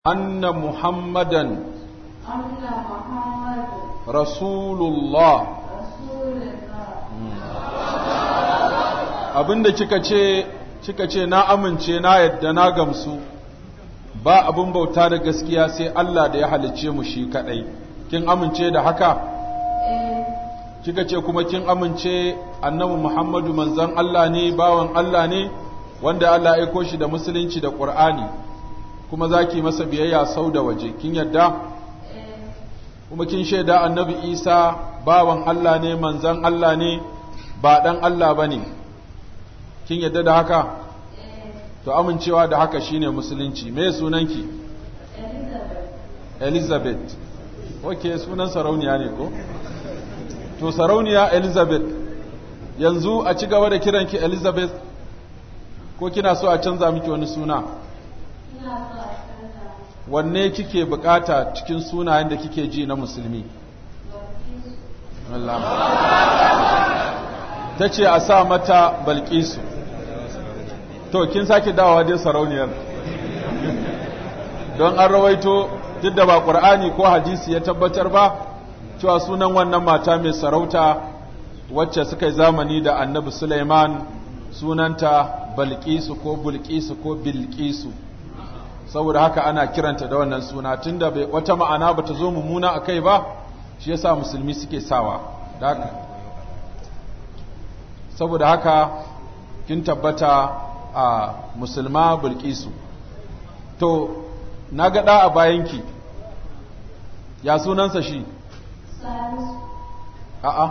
أن محمدا رسول الله abinda kika ce na amince na yadda na gamsu ba abin bauta da gaskiya sai Allah da ya halicce mu shi kadai kin amince da haka kika ce kuma kin amince annabi Muhammadu manzon Allah ne bawan Allah ne wanda Allah ya aiko shi da musulunci da Qur'ani kuma zaki masa biyayya sau da waje kin yadda kuma kin shaida annabi Isa bawan Allah ne manzon Allah ne ba dan Allah bane kin yadda da haka to amincewa da haka shine musulunci me sunanki Elizabeth okay sunan sarauniya ne ko to sarauniya Elizabeth yanzu a ci gaba da kiranki Elizabeth ko kina so a canza miki wani suna wanne kike bukata cikin sunayen da kike ji na musulmi Allah tace a sa mata Balkisu to kin sake dawowa dai sarauniyar don an rawaito duk da ba Qur'ani ko hadisi ya tabbatar ba cewa sunan wannan mata mai sarauta wacce suka yi zamani da Annabi Sulaiman sunanta Balkisu ko Bulkisu ko Bilkisu saboda haka ana kiranta da wannan suna tunda bai wata ma'ana bata zo mummuna akai ba shi yasa musulmi suke sawa haka saboda haka kin tabbata a musulma Bilkisu to naga da a bayanki ya sunansa shi Salisu a'a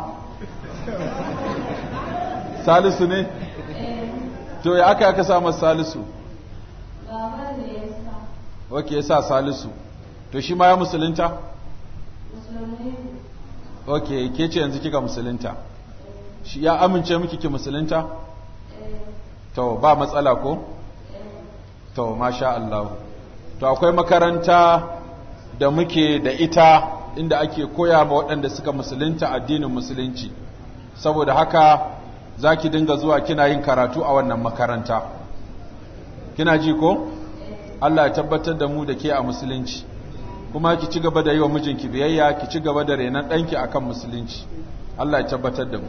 Salisu ne to ya aka sa masa Salisu wake yasa Salisu to shi ma ya musulunta okay ke ce yanzu kika musulunta shi ya amince miki ki musulunta to ba matsala ko to masha Allah to akwai makaranta da muke da ita inda ake koya ma waɗanda suka musulunta addinin musulunci saboda haka zaki dinga zuwa kina yin karatu a wannan makaranta kina ji ko Allah ya tabbatar da mu da ke a musulunci kuma ki ci gaba da yi wa mijinki biyayya ki ci gaba da renon ɗanki akan musulunci Allah ya tabbatar da mu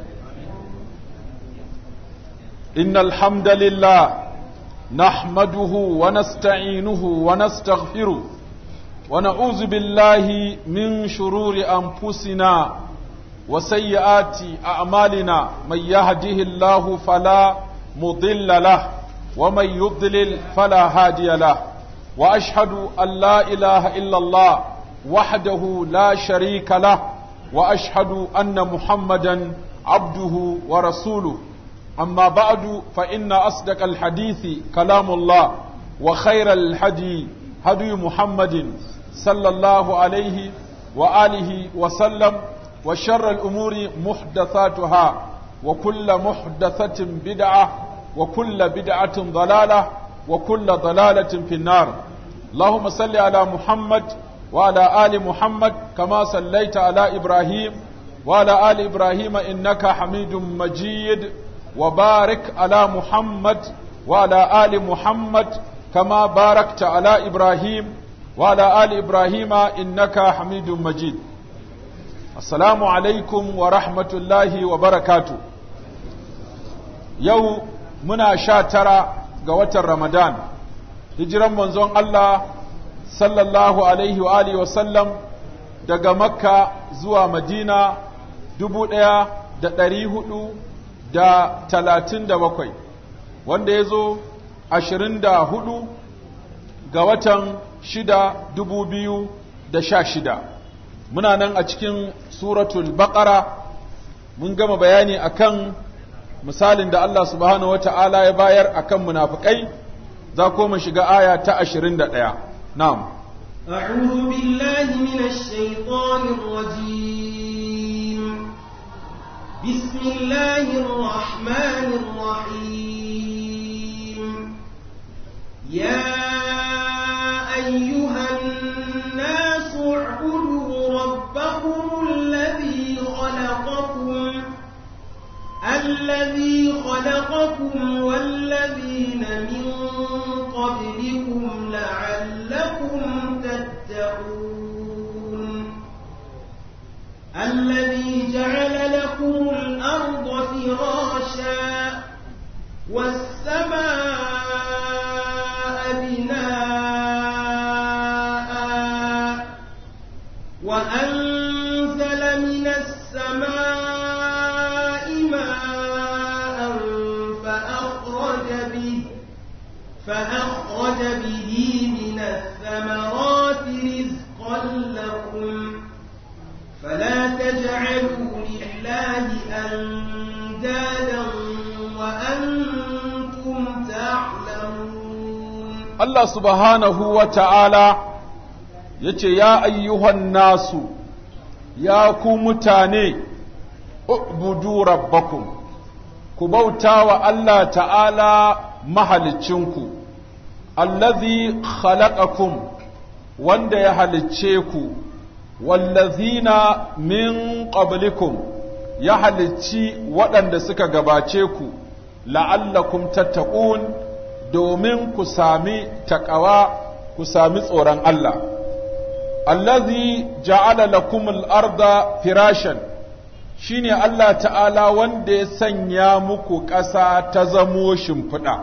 innal hamdalillah nahmaduhu wa nasta'inuhu wa nastaghfiruh wa na'udzu billahi min shururi anfusina wa sayyiati a'malina may yahdihillahu fala mudilla lahu wa may yudlil fala hadiya lahu وأشهد أن لا إله إلا الله وحده لا شريك له وأشهد أن محمدا عبده ورسوله أما بعد فإن أصدق الحديث كلام الله وخير الهدي هدي محمد صلى الله عليه وآله وسلم وشر الأمور محدثاتها وكل محدثة بدعة وكل بدعة ضلالة وكل ضلالة في النار اللهم صل على محمد وعلى آل محمد كما صليت على إبراهيم وعلى آل إبراهيم إنك حميد مجيد وبارك على محمد وعلى آل محمد كما باركت على إبراهيم وعلى آل إبراهيم إنك حميد مجيد السلام عليكم ورحمة الله وبركاته يوم منا شاترا ga watan Ramadan hijiran manzon Allah sallallahu alaihi wa alihi wa sallam daga Makka zuwa Madina 1437 wanda yazo 24 ga watan 6 2016 muna nan a cikin suratul Baqara mun gama bayani akan misalin da Allah subhanahu wata'ala ya bayar akan munafikai za ko mu shiga aya ta 21 na'am a'udhu billahi minash shaitanir rajim bismillahir rahmanir rahim ya ayyuhan nasu u'budu rabbakum alladhi khalaqakum الذي خلقكم والذين من قبلكم لعلكم تتقون الذي جعل لكم الأرض فراشا والسماء بناء وأنزل من السماء ماء فأخرج به من الثمرات رزقا لكم فلا تجعلوا لله أندادا وأنتم تعلمون. الله سبحانه وتعالى yace ya ayyuhan nasu ya ku mutane ubudu rabbakum ku bauta wa Allah ta'ala mahalicinku allazi khalaqakum wanda ya halicce ku wallazina min qablikum ya halicci waɗanda suka gabace ku la'allakum tattaqun domin ku sami taqawa ku sami tsoron Allah allazi ja'ala lakum al-arda firashan shine Allah ta'ala wanda ya sanya muku ƙasa ta zamo shimfiɗa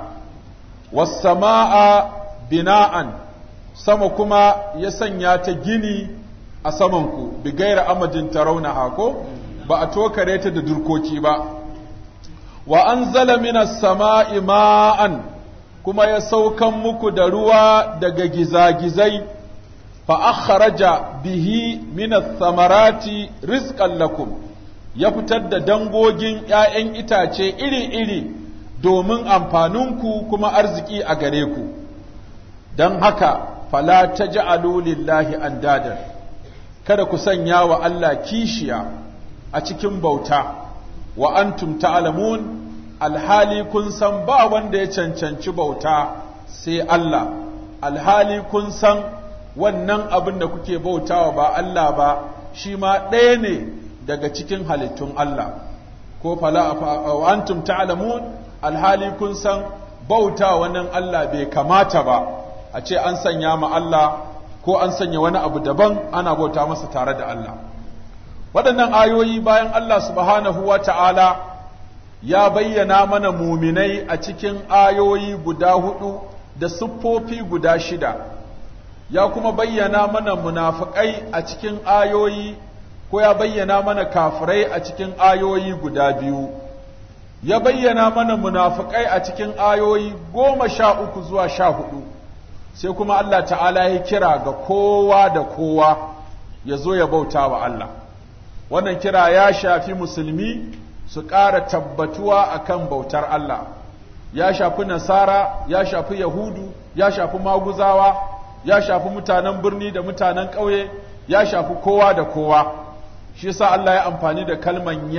was-samaa bina'an sama kuma ya sanya ta gini a samanku bi gaira amadin tarawna ko ba a tokare ta da durkoki ba wa anzala minas sama'i ma'an kuma ya saukan muku da ruwa daga gizagizai fa akhraja bihi minas samarati rizqan lakum ya fitar da dangogin ‘ya'yan itace iri-iri domin amfaninku kuma arziki a gare ku don haka fala ta ja'alu lillahi andadan kada ku sanya wa Allah kishiya a cikin bauta wa antum ta'lamun alhali kun san ba wanda ya cancanci bauta sai Allah alhali kun san wannan abin da kuke bautawa ba Allah ba shi ma ɗaya ne daga cikin halittun Allah ko fala wa antum ta'lamun alhali kun san bauta wannan Allah bai kamata ba a ce an sanya ma Allah ko an sanya wani abu daban ana bauta masa tare da Allah waɗannan ayoyi bayan Allah subhanahu wa ta'ala ya bayyana mana muminai a cikin ayoyi guda 4 da siffofi guda 6 ya kuma bayyana mana munafikai a cikin ayoyi ko ya bayyana mana kafirai a cikin ayoyi guda 2 ya bayyana mana munafikai a cikin ayoyi 13 zuwa 14 sai kuma Allah ta'ala ya kira ga kowa da kowa ya zo ya bauta wa Allah wannan kira ya shafi musulmi su ƙara tabbatuwa akan bautar Allah ya shafi nasara ya shafi yahudu ya shafi maguzawa ya shafi mutanen birni da mutanen ƙauye ya shafi kowa da kowa shi yasa Allah ya amfani da kalman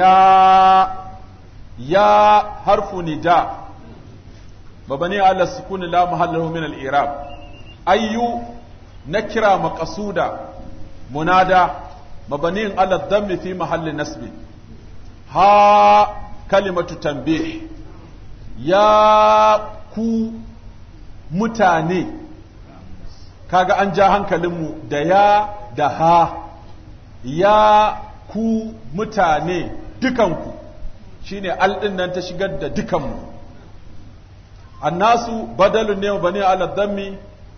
ya harfu nida mabani ala sukuni la mahallahu min al-i'rab ayyu nakira maqsuda munada mabani ala dhammi fi mahalli nasbi ha kalimatu tanbih ya ku mutane kaga an ja hankalinmu da ya da ha ya ku mutane dukanku shine al din nan ta shigar da dukanmu annasu badalun ne bani ala dhammi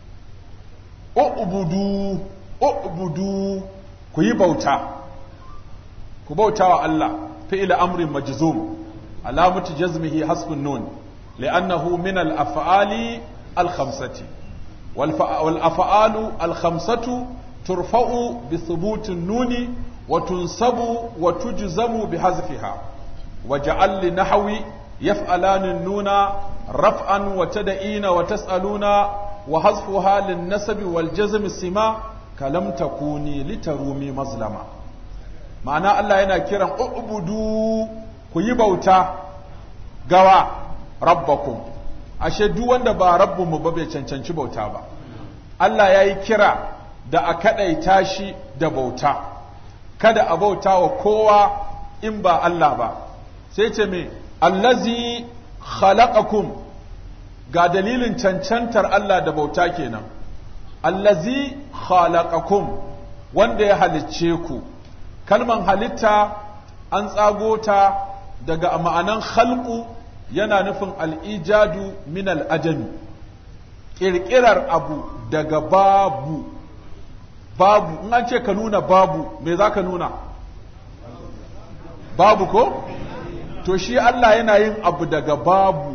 ubudu ku yi bauta ku bauta wa Allah fi'il amrin majzum alamatu jazmihi hasbun nun li'annahu min al-af'ali al-khamsati wal af'alu al-khamsatu turfa'u bi thubuti an-nuni wa tunsabu wa tujzamu bi hazfiha waj'al li nahwi yaf'alani an-nuna raf'an wa tad'ina wa tas'aluna wa hazfuha lin-nasbi wal jazmi sima kalam takuni litarumi mazlama ma'ana Allah yana kiran ubudu ku yi bauta gawa rabbakum ashe duk wanda ba rabbunmu ba bai cancanci bauta ba Allah ya yi kira da a kaɗaita shi da bauta kada a bauta wa kowa in ba Allah ba sai ce me allazi khalaqakum ga dalilin cancantar Allah da bauta kenan allazi khalaqakum wanda ya halicce ku. Kalman halitta an tsago ta daga ma'anan khalqu, yana nufin al'ijadu min al'ajami, ƙirƙirar abu daga babu. Babu, in an ce ka nuna babu, me za ka nuna? Babu ko? To shi Allah yana yin abu daga babu,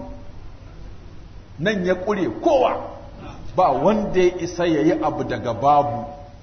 nan ya ƙure kowa, ba wanda ya isa ya yi abu daga babu.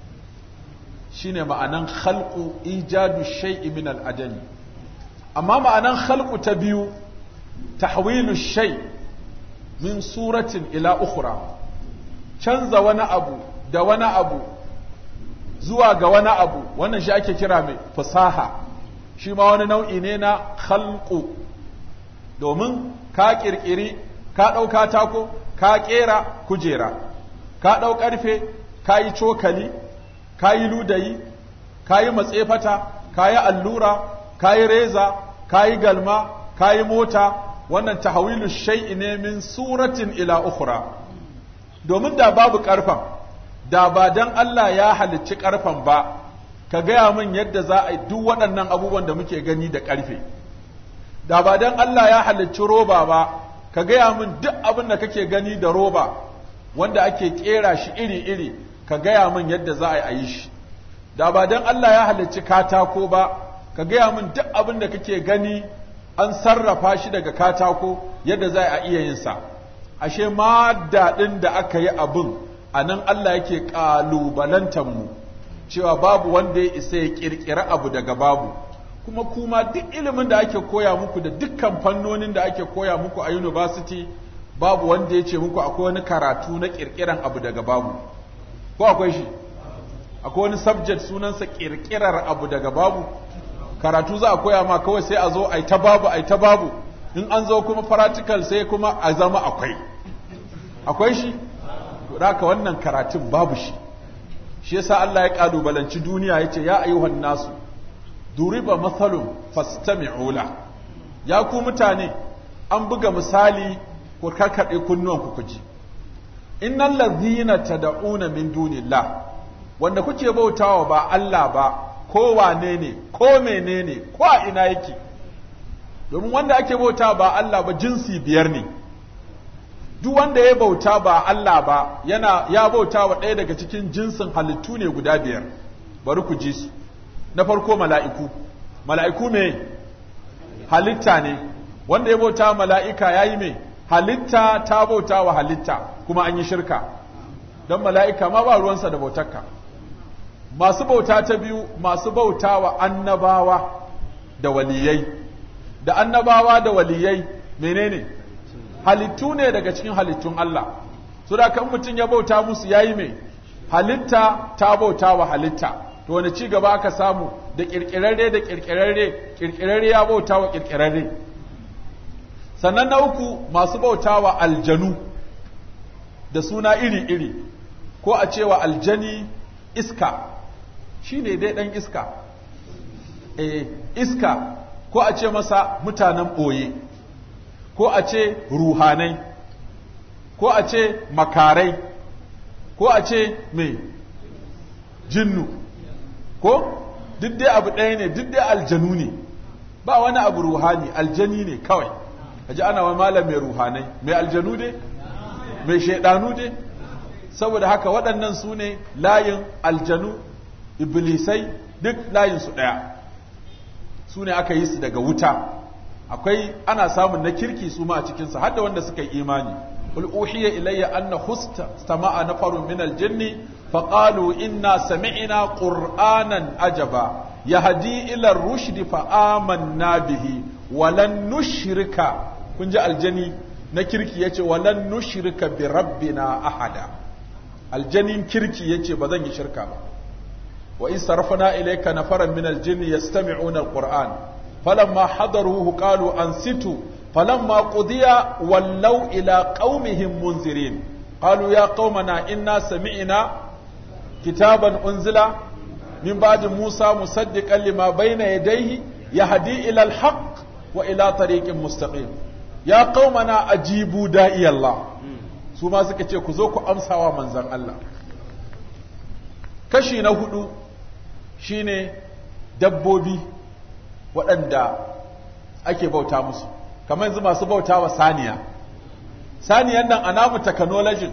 Shi ne ma'anan khalqu ijadu shay'i min al'ajami. Amma ma'anan khalqu ta biyu, tahwilu shay min suratin ila ukhra, canza wani abu da wani abu zuwa ga wani abu, wannan shi ake kira mai fasaha, shi ma wani nau'i ne na khalqu. Domin ka kirkiri, ka ɗau katako, ka ƙera kujera, ka ɗau ƙarfe, ka yi cokali, ka yi ludayi, ka yi matsefata, ka yi allura, ka yi reza, ka yi galma, ka yi mota, wannan tahawilu shay'i ne min suratin ila ukhra. Domin da babu ƙarfen, da ba dan Allah ya halicci ƙarfen ba, ka gaya min yadda za a yi duk waɗannan abubuwan da muke gani da ƙarfe. Da ba dan Allah ya halicci roba ba, ka gaya min duk abin da kake gani da roba, wanda ake ƙera shi iri-iri, ka gaya min yadda za a yi shi. Da ba dan Allah ya halicci katako ba, ka gaya min duk abin da kake gani an sarrafa shi daga katako yadda za a iya yin sa. Ashe ma daɗin da aka yi abin, a nan Allah yake ƙalubalantar mu cewa babu wanda ya isa ya ƙirƙira abu daga babu. Kuma duk ilimin da ake koya muku da dukkan fannonin da ake koya muku a university, babu wanda ya ce muku akwai wani karatu na ƙirƙiran abu daga babu. Ko akwai shi? Akwai wani subject sunansa ƙirƙirar abu daga babu? Karatu za a koya ma kawai sai a zo ai ta babu, in an zo kuma practical sai kuma a zama akwai shi? Haka wannan karatun babu shi. Shi yasa Allah ya kalubalanci duniya yace ya ayyuhan nasu duriba mathalun fastami'u la. Ya ku mutane, an buga misali, ku karkade kunnuwan ku ji. Innal ladhina tad'una min dunillah, wanda kuke bautawa ba Allah ba, ko wane ne, ko menene, ko a ina yake. Domin wanda ake bauta ba Allah ba jinsi biyar ne. Duk wanda ya bauta ba Allah ba, ya bauta wa ɗaya daga cikin jinsin halittu ne guda biyar. Bari ku ji su. Na farko mala'iku. Mala'iku me? Halitta ne. Wanda ya bauta mala'ika ya yi me? Halitta ta bauta wa halitta, kuma an yi shirka. Don mala'ika ma ba ruwansa da bautarka. Masu bauta ta biyu, masu bauta wa annabawa da waliyai. Da annabawa da waliyai menene? Halittu ne daga cikin halittun Allah. So da kan mutum ya bauta musu yayi me? Halitta ta bauta wa halitta. To wani ci gaba aka samu da kirkirarre ya bauta wa kirkirarre. Sannan na uku, masu bauta wa aljanu da suna iri-iri, ko a cewa aljani iska, shi ne dai ɗan iska. Iska, ko a ce masa mutanen ɓoye, ko a ce ruhanai, ko a ce makarai, ko a ce mai jinnu, ko duk dai abu ɗaya ne, duk dai aljanu ne, ba wani abu ruhani, aljani ne kawai. Kaji ana wa malam mai ruhanai, mai aljanu dai, mai shaidanu dai. Saboda haka waɗannan su ne layin aljanu, iblisai, duk layinsu ɗaya. Su ne aka yi su daga wuta. Akwai ana samun na kirki su ma a cikinsa, har da wanda suka yi imani. Qul uhiya ilayya anna istama'a nafarun min al-jinni faqalu inna sami'na qur'anan ajaba yahdi ila ar-rushdi fa amanna bihi wa lan nushrika. Kun ji aljani na kirki yace wa lan nushrika bi rabbina ahada. Aljanin kirki yace ba zan yi shirka ba. Wa in sarafna ilayka nafaran min al-jinni yastami'una al-qur'an فلما حضروه قالوا أنصتوا فلما قضي ولوا إلى قومهم منذرين قالوا يا قومنا إنا سمعنا كتابا أنزل من بعد موسى مصدقا لما بين يديه يهدي إلى الحق وإلى طريق مستقيم يا قومنا أجيبوا داعي الله su ma suka ce ku zo ku amsawa manzon Allah kashi na hudu shine dabbobi waɗanda ake bauta musu, kamar yanzu masu bauta wa saniya. Saniyan nan a namu technology,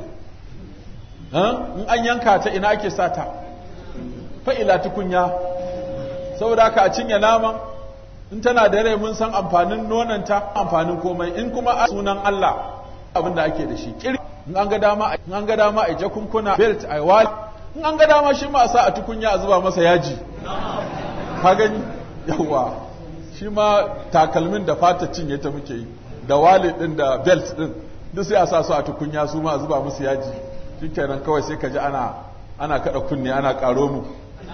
in an yanka ta ina ake sata? Fa'ila tukunya, saboda haka a cinye naman, in tana da rai mun san amfanin nonanta, amfanin komai, in kuma a sunan Allah abin da ake da shi. In an ga dama a jakunkuna, belt, a wali, in an ga dama shi ma a sa a tukunya a zuba masa yaji. Ka gani? Yawwa. Shi ma takalmin da fata cinye ta muke yi, da wali din da belt din, duk sai a sa su a tukunya su ma a zuba musu yaji. Shikenan kawai sai ka ji ana kada kunne ana karo mu.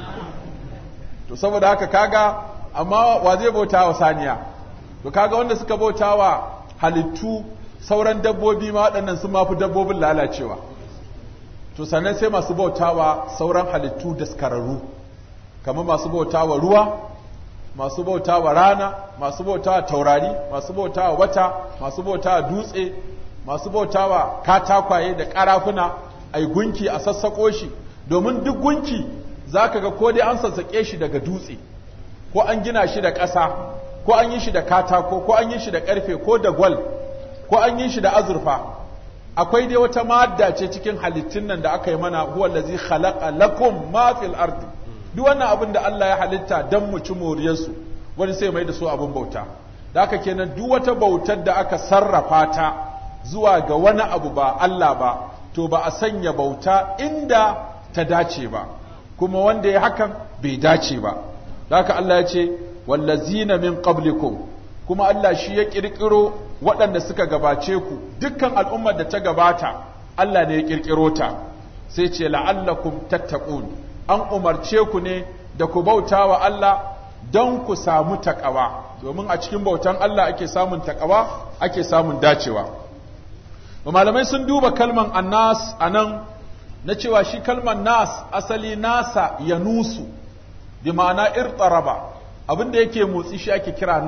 To saboda haka kaga, amma wa zai bauta wa saniya? To kaga wanda suka bauta wa halittu sauran dabbobi ma waɗannan sun mafi dabbobin lalacewa. To sannan sai masu bauta wa sauran halittu daskararru, kamar masu bauta wa ruwa, masu bauta wa rana, masu bauta wa taurari, masu bauta wa wata, masu bauta wa dutse, masu bauta wa katakwaye da ƙarafuna, ai gunki a sassaƙo shi, domin duk gunki za ka ga ko dai an sassaƙe shi daga dutse, ko an gina shi da ƙasa, ko an yi shi da katako, ko an yi shi da ƙarfe, ko da gwal, ko an yi shi da azurfa. Akwai dai wata madda ce cikin halittun nan da aka yi mana, huwa allazi khalaqa lakum ma fil ardi. Duk wannan abin da Allah ya halitta dan mu ci moriyarsu, wani sai mai da su abin bauta. Da haka kenan duk wata bautar da aka sarrafa ta zuwa ga wani abu ba Allah ba, to ba a sanya bauta inda ta dace ba, kuma wanda ya hakan bai dace ba. Da haka Allah ya ce wallazina min qablikum, kuma Allah shi ya kirkiro waɗanda suka gabace ku, dukkan al'ummar da ta gabata Allah ne ya kirkiro ta. Sai ce la'allakum tattaqun, an umarce ku ne da ku bauta wa Allah don ku samu takawa, domin a cikin bautan Allah ake samun takawa, ake samun dacewa. Malamai sun duba kalman annas anan na cewa shi kalman nas asali nasa ya nusu, bi ma'ana irtaraba, abinda yake motsi shi ake kira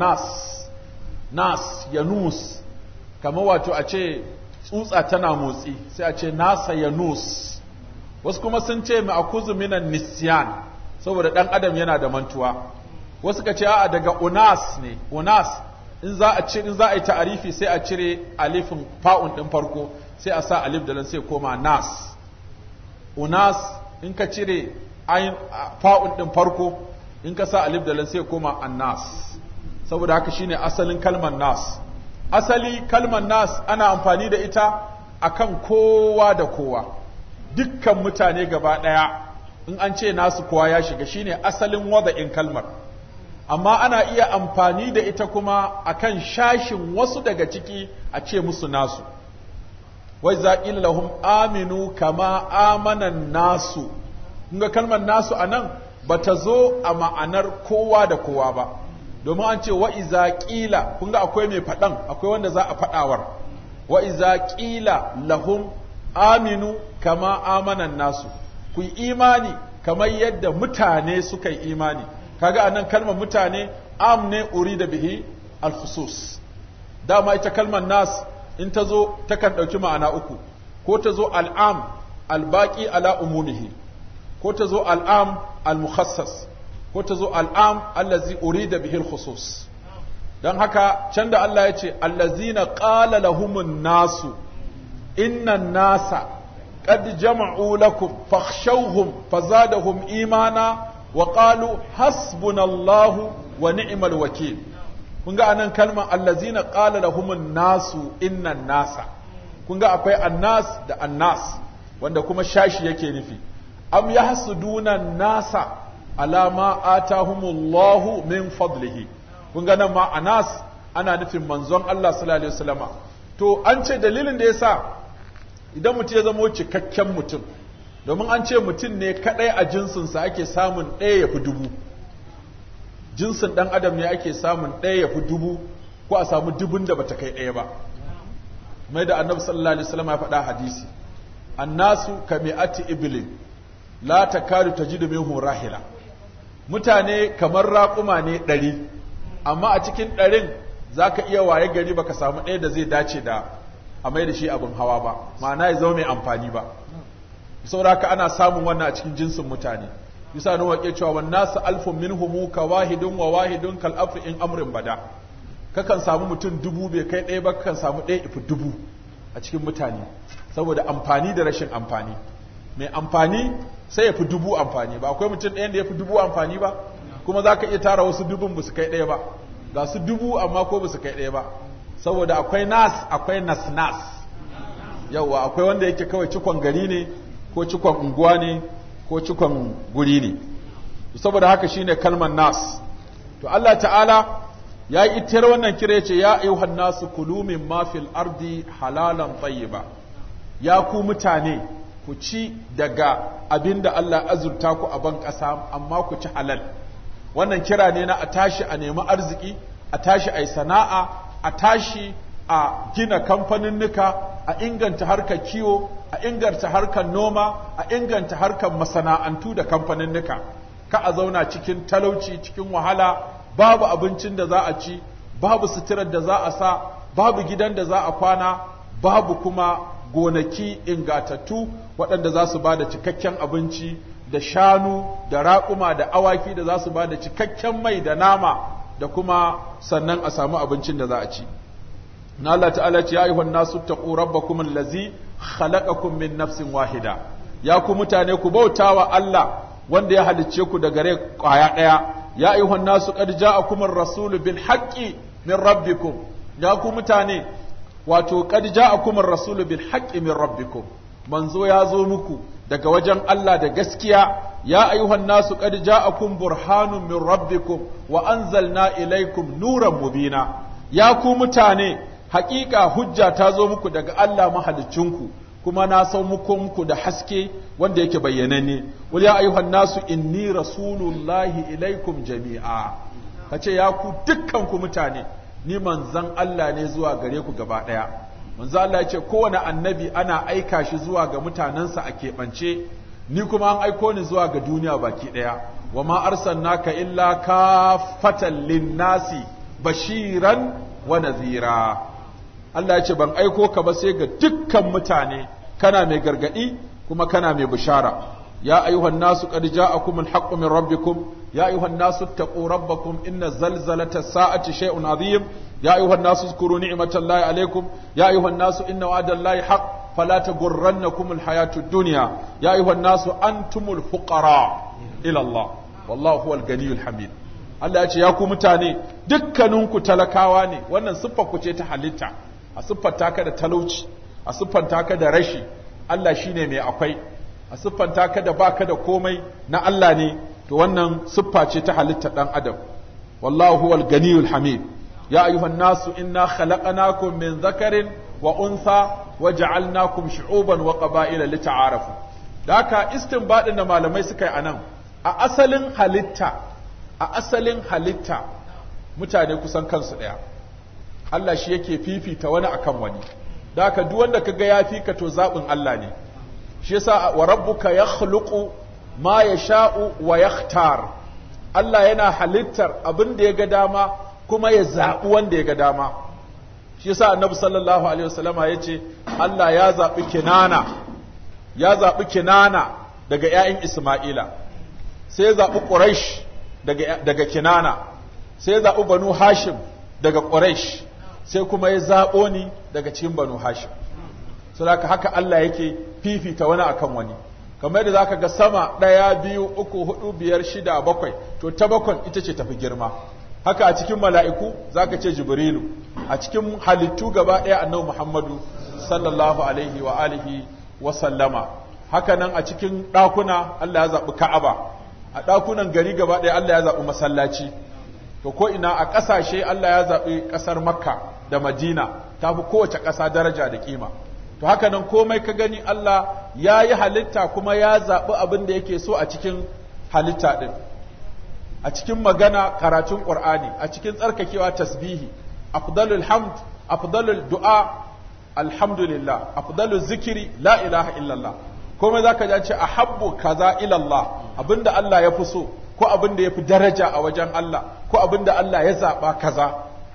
nas ya nus, kamar wato a ce tsutsa tana motsi sai a ce nasa ya nus. Wasu kuma sun ce ma'akuzu minan nisyan, saboda dan adam yana da mantuwa. Wasu ka ce a'a daga unas ne, unas in za a yi ta'arifi sai a cire alifin fa'un din farko sai a sa alif da lan sai koma nas. Unas in ka cire ayin fa'un din farko in ka sa alif da lan sai koma annas. Saboda haka shine asalin kalmar nas. Asali kalmar nas ana amfani da ita akan kowa da kowa, dukkan mutane gaba ɗaya. In an ce nasu kowa ya shiga, shine asalin wada'in kalmar. Amma ana iya amfani da ita kuma akan shashin wasu daga ciki a ce musu nasu. Wai zaƙil lahum aminu kama amanan nasu. Kunga kalmar nasu anan bata zo a ma'anar kowa da kowa ba, domin an ce wa'iza ƙila, kunga akwai mai faɗan, akwai wanda za a faɗawar. Wa'iza ƙila lahum aminu kama amanan nasu, ku yi imani kamar yadda mutane suka yi imani. Kaga anan kalmar mutane am ne urida bihi al-khusus. Dama ita kalmar nas in ta zo takan ɗauki ma'ana uku, ko ta zo al'am al-baqi ala umumihi, ko ta zo al'am al-mukhassas, ko ta zo al'am allazi urida bihi al-khusus. Dan haka can da Allah ya ce allazina qala lahumun nasu innan nasa qad jama'u lakum fakhshawhum fazadahum imana wa qalu hasbunallahu wa ni'mal wakil. Kun ga anan kalmar allazina qala lahumun nasu innan nasa, kun ga akwai annas da annas wanda kuma shashi yake nufi. Am yahsuduna nasa ala ma atahumullahu min fadlihi. Kun ga nan ma anas ana nufin manzon Allah sallallahu alaihi wasallama. To an ce dalilin da yasa idan mutum ya zama cikakken mutum, domin an ce mutum ne kadai a jinsinsa ake samun ɗaya ya fi dubu. Jinsin ɗan adam ne ake samun ɗaya ya fi dubu, ko a samu dubun da bata kai ɗaya ba. Mai da annabi sallallahu alaihi wasallam ya faɗa hadisi, annasu kami'ati iblin la takadu tajidu minhum rahila. Mutane kamar raƙuma ne 100, amma a cikin 100 zaka iya waye gari baka samu ɗaya da zai dace da a mai da shi abin hawa ba, ma'ana ya zama mai amfani ba. saboda haka ana samun wannan a cikin jinsin mutane bisa nan wake cewa wan nasu alfun minhum ka wahidun wa wahidun kal afri in amrin bada kakan samu mutum 1000 bai kai ɗaya ba kakan samu ɗaya ifi 1000 a cikin mutane saboda amfani da rashin amfani mai amfani sai ya fi 1000 amfani ba akwai mutum ɗayan da ya fi 1000 amfani ba kuma za ka iya tara wasu 1000 ba su kai ɗaya ba ga su 1000 amma ko ba su kai ɗaya ba saboda akwai nas akwai nas yawa akwai wanda yake kawai cikon gari ne ko cikon unguwa ne ko cikon guri ne saboda haka shine kalmar nas to Allah ta'ala ya yi itar wannan kira yace ya ayyuhan nasu kulu mimma fil ardi halalan tayyiba ya ku mutane ku ci daga abinda Allah azurta ku a ban ƙasa amma ku ci halal wannan kira ne na a tashi a nemi arziki a tashi a yi sana'a a tashi a gina kamfaninnika a inganta harkar kiwo a inganta harkar noma a inganta harkar masana'antu da kamfaninnika ka a zauna cikin talauci cikin wahala babu abincin da za a ci babu suturar da za a sa babu gidan da za a kwana babu kuma gonaki ingatattu waɗanda za su ba da cikakken abinci da shanu da raƙuma da awaki da za su ba da cikakken mai da nama da kuma sannan a samu abincin da za a ci na Allah ta'ala ce ya ayyuhan nasu taqu rabbakum allazi khalaqakum min nafsin wahida ya ku mutane ku bautawa Allah wanda ya halicce ku daga rai kwaya daya ya ayyuhan nasu qad ja'akum ar-rasulu bil haqqi min rabbikum ya ku mutane wato qad ja'akum ar-rasulu bil haqqi min rabbikum manzo ya zo muku daga wajen Allah da gaskiya ya ayyuhan nasu qad ja'akum burhanun min rabbikum wa anzalna ilaykum nuran mubina ya ku mutane haƙiƙa hujja ta zo muku daga Allah mahaliccinku kuma na san muku da haske wanda yake bayyananne wal ya ayyuhan nasu inni rasulullahi ilaikum jami'a kace ya ku dukkan ku mutane ni manzon Allah ne zuwa gare ku gaba daya manzon Allah yace kowane annabi ana aika shi zuwa ga mutanansa a keɓance ni kuma an aiko ni zuwa ga duniya baki daya wa ma arsalnaka illa kafatan linnasi bashiran wa nadhira Allah ya ce ban aiko ka ba sai ga dukkan mutane kana mai gargadi kuma kana mai bishara ya ayyuhan nasu qad ja'akumul haqqu min rabbikum ya ayyuhan nasu taqu rabbakum inna zalzalata sa'ati shay'un adhim ya ayyuhan nasu zkuru ni'matallahi alaykum ya ayyuhan nasu inna wa'dallahi haqq fala taghurrannakumul hayatud dunya ya ayyuhan nasu antumul fuqara ila Allah wallahu huwal ganiyyul hamid Allah ya ce ya ku mutane dukkaninku talakawa ne wannan siffar ku ce ta halitta a siffanta ka da talauci a siffanta ka da rashi Allah shine mai akwai a siffanta ka da baka da komai na Allah ne to wannan siffa ce ta halitta dan adam wallahu huwal ganiyul hamid ya ayyuhan nasu inna khalaqnakum min dhakarin wa untha waja'alnakum shu'uban wa qaba'ila lita'arafu da haka istinbadin da malamai suka yi anan a asalin halitta mutane kusan kansu daya Allah shi yake fifita wani akan wani da haka duk wanda kaga ya fika to zabin Allah ne shi yasa wa rabbuka yakhluqu ma yasha'u wa yakhtar Allah yana halittar abin da ya ga dama kuma ya zabi wanda ya ga dama shi yasa annabi sallallahu alaihi wasallama yace Allah ya zabi Kinana daga ƴaƴan Isma'ila sai ya zabi Quraysh daga Kinana sai ya zabi Banu Hashim daga Quraysh sai kuma ya zaɓo ni daga cikin Banu Hashim saboda haka Allah yake fifita wani akan wani kamar yadda zaka ga sama 1 2 3 4 5 6 7 to ta bakon ita ce tafi girma haka a cikin mala'iku zaka ce Jibrilu a cikin halittu gaba ɗaya annabi Muhammadu sallallahu alaihi wa alihi wa sallama haka nan a cikin ɗakuna Allah ya zaɓi Ka'aba a ɗakunan gari gaba ɗaya Allah ya zaɓi masallaci to ko ina a ƙasashe Allah ya zaɓi ƙasar Makka da Madina ta fi kowace ƙasa daraja da ƙima to haka nan komai ka gani Allah ya yi halitta kuma ya zaɓi abin da yake so a cikin halitta ɗin a cikin magana karatun ƙur'ani a cikin tsarkakewa tasbihi afdalul hamd afdalul du'a alhamdulillah afdalul zikiri la ilaha illallah komai zaka ji an ce ahabbu kaza ila Allah abinda Allah ya fi so ko abinda ya fi daraja a wajen Allah ko abinda Allah ya zaba kaza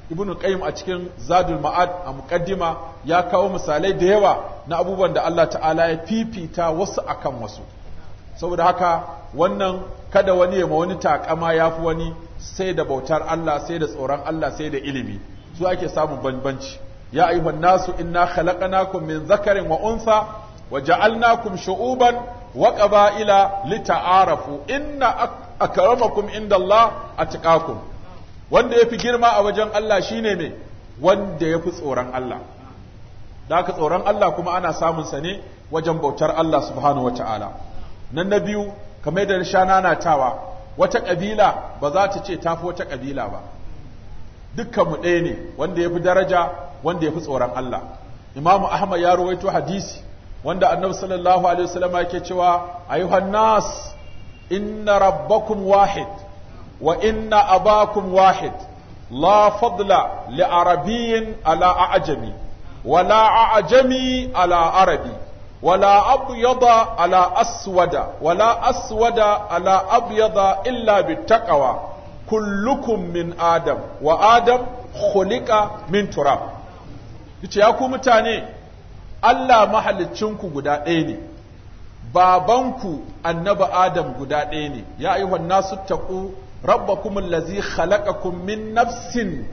ibn qayyim a cikin zadul ma'ad a muqaddima ya kawo misalai da yawa na abubuwan da Allah ta'ala ya fifita wasu akan wasu. Saboda haka wannan kada wani ya ma wani takama yafi wani, sai da bautar Allah, sai da tsoron Allah, sai da ilimi, su ake samun bambanci. ya ayyuhan nasu inna khalaqnakum min dhakarin wa untha wa ja'alnakum shu'uban wa qaba'ila lita'arafu inna akramakum indallahi atqakum. Wanda yafi girma a wajen Allah shine me? Wanda yafi tsoron Allah. Da haka tsoron Allah kuma ana samun sa ne wajen bautar Allah subhanahu wata'ala. Nan na biyu, kamar da shananatawa, wata kabila ba za ta ce tafi wata kabila ba. Dukkan mu ɗaya ne, wanda yafi daraja, wanda yafi tsoron Allah. Imam Ahmad ya rawaito hadisi wanda Annabi sallallahu alaihi wasallam yake cewa ayuhan nas inna rabbakum wahid wa inna abakum wahid la fadla li arabiyyin ala a'jami wala a'jami ala arabi wala abyada ala aswada wala aswada ala abyada illa bittaqwa kullukum min adam wa adam khuliqa min turab. Yace ya ku mutane, Allah mahalicinku guda ɗaya ne, babanku annabi Adam guda ɗaya ne, ya ayyuhan nasu taqu rabbakum allazi khalaqakum min nafsin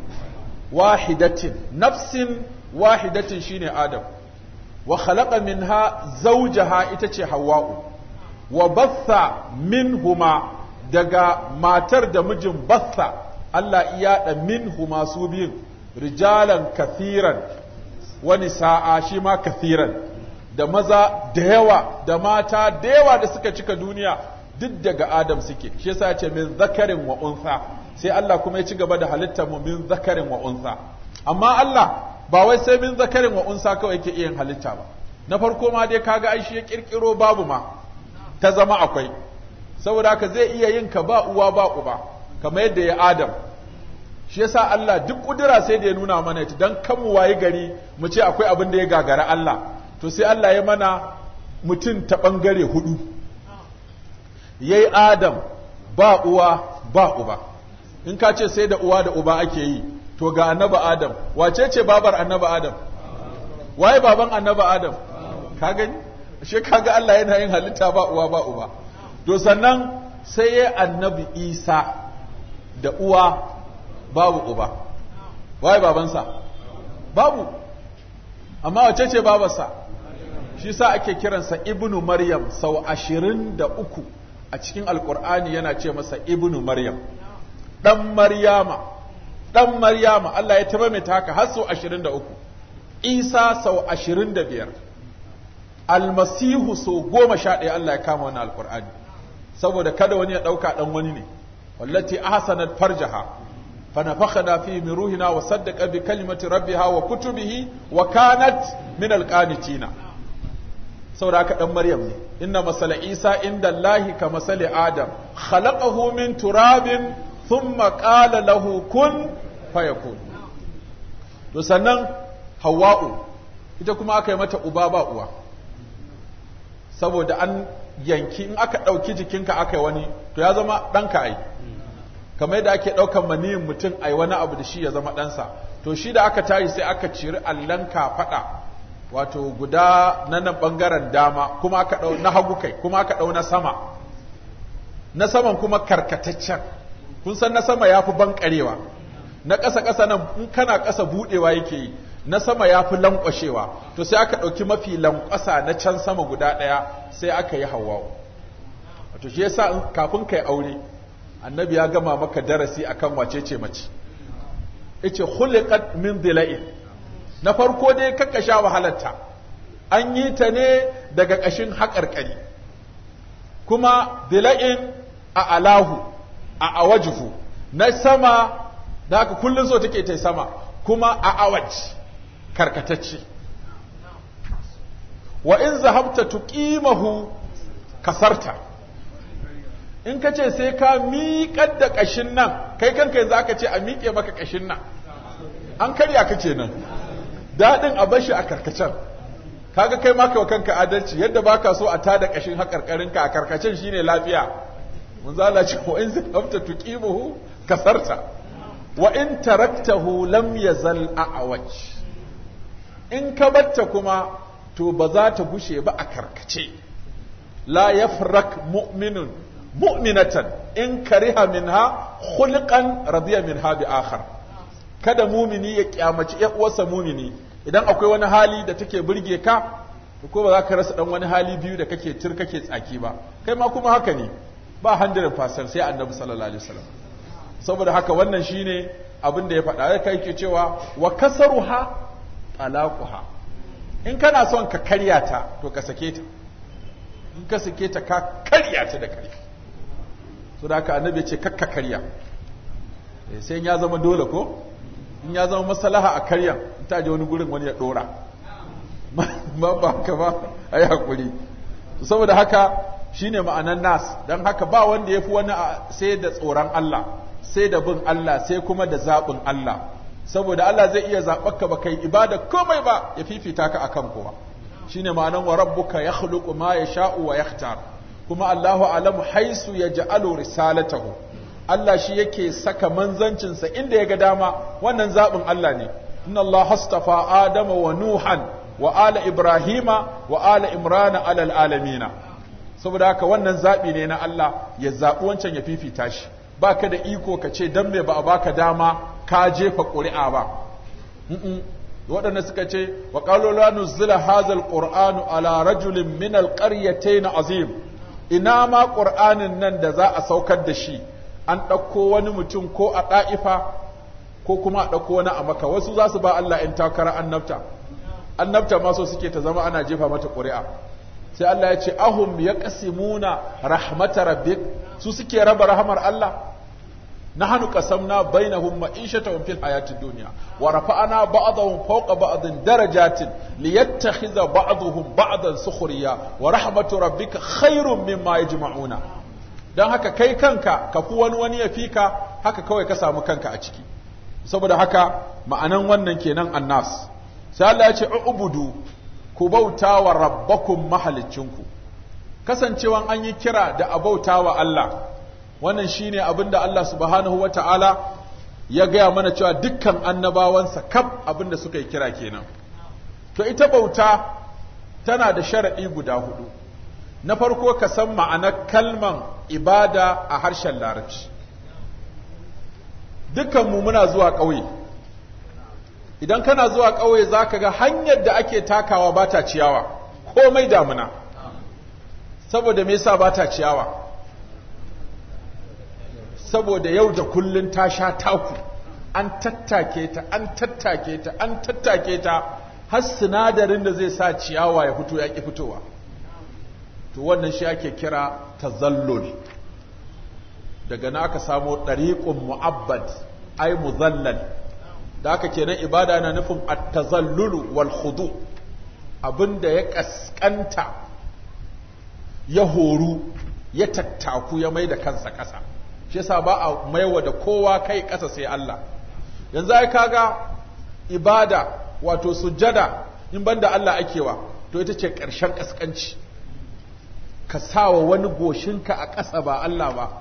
wahidatin shine Adam, wa khalaqa minha zawjaha ita ce Hawwa'u, wa batha minhuma daga matar da mijin batha Allah iya da minhuma su biyun rijalan kathiran wani sa'a shi ma kathiran, da maza da yawa da mata da yawa da suka cika duniya duk daga Adam suke. Shi yasa ya ce min zakarin wa untha, sai Allah kuma ya ci gaba da halittar mu min zakarin wa untha. Amma Allah ba wai sai min zakarin wa untha kawai yake iya halitta ba. Na farko ma dai kaga ai shi ya kirkiro babu ma ta zama akwai, saboda haka zai iya yin ka ba uwa ba uba kamar yadda ya Adam. Shi yasa Allah duk kudura sai da ya nuna mana ita dan kan mu wayi gari mu ce akwai abin da ya gagara Allah, to sai Allah ya mana mutum ta bangare hudu. Yayi Adam ba uwa ba uba. In ka ce sai da uwa da uba ake yi, to ga annabi Adam, wace ce babar annabi Adam? Waye baban annabi Adam? Ka gani? Ashe kaga Allah yana yin halitta ba uwa ba uba. To sannan sai ya annabi Isa da uwa babu uba. Waye babansa? Babu. Amma wace ce babarsa? Shi sa ake kiransa Ibnu Maryam sau 23 a cikin Alƙur'ani, yana ce masa Ibnu Maryam. Dan Maryama. Dan Maryama, Allah ya tabbata haka har sau 23. Isa sau 25. Almasihu sau 11 Allah ya kama wannan Alƙur'ani. Saboda kada wani ya dauka dan wani ne. Wallati ahsanat farjaha فنفخنا فيه من روحنا وصدق بكلمة ربها وكتبه وكانت من القانتين. سوراك دم مريم إن مثل عيسى عند الله كمثل آدم خلقه من تراب ثم قال له كن فيكون. sannan Hawwa'u ita kuma aka yi mata uba ba uwa, saboda an yanki in aka ɗauki jikinka aka yi wani to ya zama ɗanka ai, kamar yadda ake ɗaukan maniyin mutum a yi wani abu da shi ya zama ɗansa. To shi da aka tashi sai aka ciri allon kafaɗa, wato guda na nan ɓangaren dama, kuma aka ɗau na hagu kai, kuma aka ɗau na sama. Na saman kuma karkataccen, kun san na sama ya fi banƙarewa, na ƙasa-ƙasa nan in kana ƙasa buɗewa yake yi, na sama ya fi lankwashewa. To sai aka ɗauki mafi lankwasa na can sama guda ɗaya sai aka yi Hawwa'u. Wato shi yasa kafin kai aure annabi ya gama maka darasi akan wace ce mace. Yace khuliqat min dila'in. Na farko dai kakka sha wahalarta, an yi ta ne daga ƙashin haƙarƙari, kuma dila'in a alahu a awajuhu, na sama da haka kullum so take ta sama, kuma a awaj karkatacce. Wa in zahabta tuqimahu kasarta, in ka ce sai ka miƙar da ƙashin nan, kai kanka yanzu aka ce a miƙe maka ƙashin nan, an karya ka kenan. Daɗin a bashi a karkacen, kaga kai maka wa kanka adalci, yadda baka so a tada ƙashin haƙarƙarinka a karkacen shine lafiya. Mun zala ce wa in zahabta tuqimuhu kasarta. wa in taraktahu lam yazal a'waj in ka batta kuma to ba za ta gushe ba a karkace la yafrak mu'minun mu'minatan in kariha minha khulqan radiya minha bi akhar kada mumini ya kyamaci ƴan uwarsa mumini idan akwai wani hali da take burge ka ko ba za ka rasa dan wani hali biyu da kake kake tsaki ba kai ma kuma haka ne ba 100% sai annabi sallallahu alaihi wasallam saboda haka wannan shine abin da ya faɗa kai ke cewa wa kasaruha talaquha in kana son ka karya ta to ka sake ta in ka sake ta ka karya ta da karfi so da haka annabi ya ce kakka karya sai ya zama dole ko in ya zama maslaha a karyan in ta je wani gurin wani ya dora ba haka ba ayi hakuri saboda haka shine ma'anan nas dan haka ba wanda yafi wani sai da tsoron Allah sai da bin Allah sai kuma da zabin Allah saboda Allah zai iya zabar ka baka yi ibada komai ba ya fifita ka akan kowa shine ma'anan wa rabbuka yakhluqu ma yasha'u wa yakhtar kuma Allahu alamu haisu yaj'alu risalatahu Allah shi yake saka manzancinsa inda ya ga dama wannan zabin Allah ne inna Allah hastafa Adama wa Nuhan wa ala Ibrahima wa ala Imrana alal alamina saboda haka wannan zabi ne na Allah ya zabi wancan ya fifita shi baka da iko ka ce dan me ba a baka dama ka jefa ƙuri'a ba waɗanda suka ce wa qalu la nuzila hadha alqur'anu ala rajulin min alqaryatayn azim ina ma qur'anin nan da za a saukar da shi an ɗauko wani mutum ko a ɗa'ifa ko kuma a ɗauko wani a maka wasu za su ba Allah in takara annabta ma so suke ta zama ana jefa mata ƙuri'a sai Allah ya ce ahum yaqsimuna rahmatar rabbik su suke raba rahmar Allah nahnu qasamna bainahum ma'ishatahum fil hayatid dunya wa rafa'na ba'dahum fawqa ba'din darajatin liyattakhidha ba'dahum ba'dan sukhriya wa rahmatu rabbika khairum mimma yajma'una dan haka kai kanka ka fi wani ya fika haka kawai ka samu kanka a ciki saboda haka ma'anan wannan kenan annas sai Allah ya ce ubudu ku bautawa rabbakum mahalicinku kasancewan an yi kira da abautawa Allah wannan shine abinda Allah subhanahu wata'ala ya gaya mana cewa dukkan annabawansa kaf abinda suka yi kira kenan to ita bauta tana da sharadi guda hudu na farko ka san ma'anar kalman ibada a harshen larabci dukkan mu muna zuwa ƙauye idan kana zuwa ƙauye zaka ga hanyar da ake takawa ba ta ciyawa komai damuna saboda me yasa ba ta ciyawa saboda yau da kullun ta sha taku an tattake ta an tattake ta an tattake ta har sinadarin da zai sa ciyawa ya fito ya ki fitowa to wannan shi ake kira tazallul daga na aka samo ɗariƙun mu'abbad ai muzallal da aka kenan ibada na nufin at-tazallulu wal khudu abinda ya kaskanta ya horu ya tattaku ya mai da kansa ƙasa shi yasa ba a maiwa da kowa kai ƙasa sai Allah yanzu ai kaga ibada wato sujjada in banda Allah akewa to ita ce ƙarshen kaskanci ka sawa wani goshinka a ƙasa ba Allah ba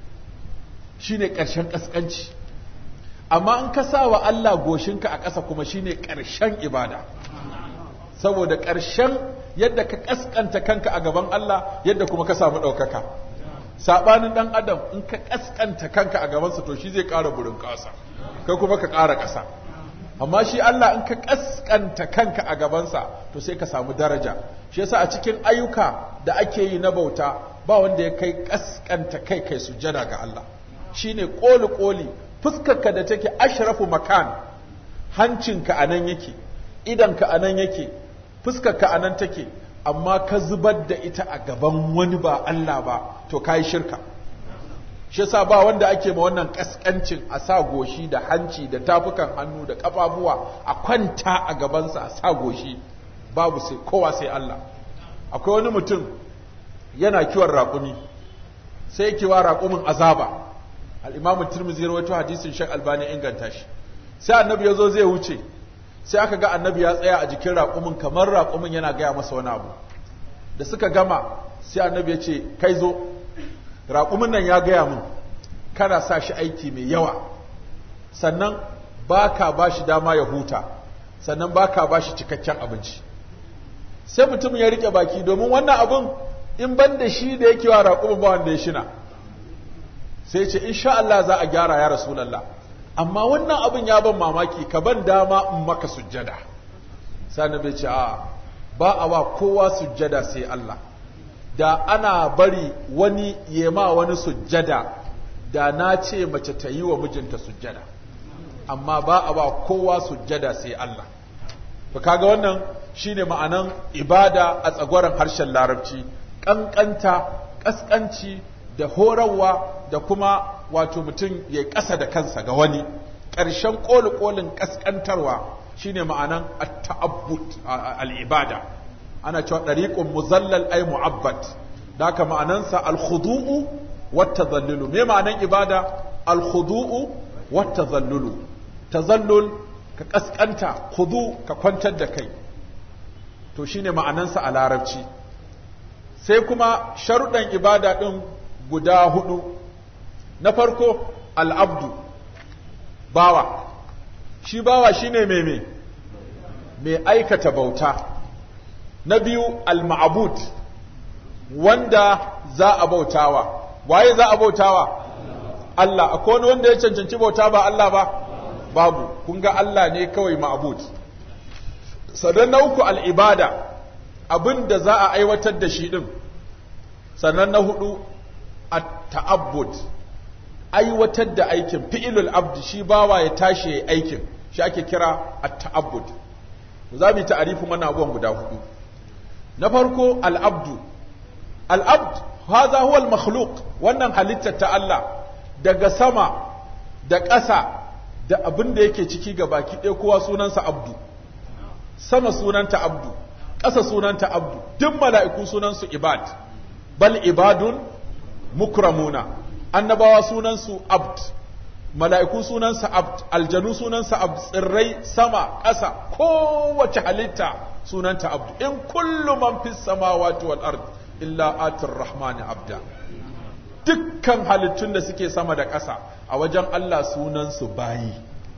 shine ƙarshen ƙasƙanci amma in ka sawa Allah goshinka a ƙasa kuma shine ƙarshen ibada saboda ƙarshen yadda ka ƙasƙanta kanka a gaban Allah yadda kuma ka samu ɗaukaka saɓanin ɗan adam in ka ƙasƙanta kanka a gabansa to shi zai ƙara burin ƙasa kai kuma ka ƙara ƙasa amma shi Allah in ka ƙasƙanta kanka a gabansa to sai ka samu daraja shi yasa a cikin ayyuka da ake yi na bauta ba wanda ya kai ƙasƙanta kai sujjada ga Allah shine koli fuskarka da take ashrafu makan hancinka anan yake idanka anan yake fuskarka anan take amma ka zubar da ita a gaban wani ba Allah ba to kai shirka shi yasa ba wanda ake ma wannan kaskancin a sa goshi da hanci da tafukan hannu da kafafuwa a kwanta a gabansa a sa goshi babu sai kowa sai Allah akwai wani mutum yana kiwon raƙumi sai kiwa raƙumin azaba al-Imam Tirmidhi rawaito hadisin Sheikh Albani inganta shi sai annabi yazo zai wuce sai aka ga annabi ya tsaya a jikin raƙumin kamar raƙumin yana gaya masa wani abu da suka gama sai annabi ya ce kai zo raƙumin nan ya gaya min kana sa shi aiki mai yawa sannan baka bashi dama ya huta, sannan baka bashi cikakken abinci. Sai mutum ya rike baki, domin wannan abun in ban da shi da yake wa raƙumin ba wanda ya shina. Sai ce insha Allah za a gyara ya Rasulullah, amma wannan abun ya ban mamaki, ka ban dama in maka sujjada. Sai Annabi ce a ba a wa kowa sujjada sai Allah. Da ana bari wani yema wani sujjada, da na ce mace ta yi wa mijinta sujjada, amma ba a ba kowa sujjada sai Allah. To kaga wannan shine ma'anan ibada a tsagwaron harshen larabci, ƙanƙanta, ƙasƙanci da horarwa da kuma wato mutum ya ƙasa da kansa ga wani. Ƙarshen ƙoli-ƙolin ƙasƙantarwa shine ma'anan at-ta'abbud al-ibada. Ana cewa ɗariƙun muzallal ay mu'abbad, da haka ma'anansa al-khudu'u wat-tadhallulu. Me ma'anan ibada? Al-khudu'u wat-tadhallulu. Tazallul ka kaskanta, khudu ka kwantar da kai, to shine ma'anansa a larabci. Sai kuma sharuɗan ibada ɗin guda 4. Na farko al-abdu, bawa. Shi bawa shine mai aikata bauta. Na biyu al-ma'bud, wanda za a bautawa. Waye za a bautawa? Allah. Akwai wani wanda ya cancanci bauta ba Allah ba? Babu. Kun ga Allah ne kawai ma'bud. Sannan na uku al-ibada, abinda za a aiwatar da shi din. Sannan na 4 at-ta'abbud, aiwatar da aikin. Fi'ilul abd, shi bawa ya tashi yayin aikin, shi ake kira at-ta'abbud. Za mu yi ta'arifin wannan abubuwan guda 4. Na farko al-abdu. Al-abd hadha huwa al-makhluq, wannan halittar ta Allah, daga sama da ƙasa da abin da yake ciki ga baki ɗaya kowa sunansa abdu. Sama sunanta abdu, ƙasa sunanta abdu, duk mala'iku sunansu ibad, bal ibadun mukramuna. Annabawa sunansu abd, mala'iku sunansa abd, aljanu sunansa abd, tsirrai, sama, ƙasa, kowace halitta sunanta abdu. In kullu man fis samawati wal ard illa atir rahmani abda. Dukkan halittun da suke sama da ƙasa a wajen Allah sunansu bayi.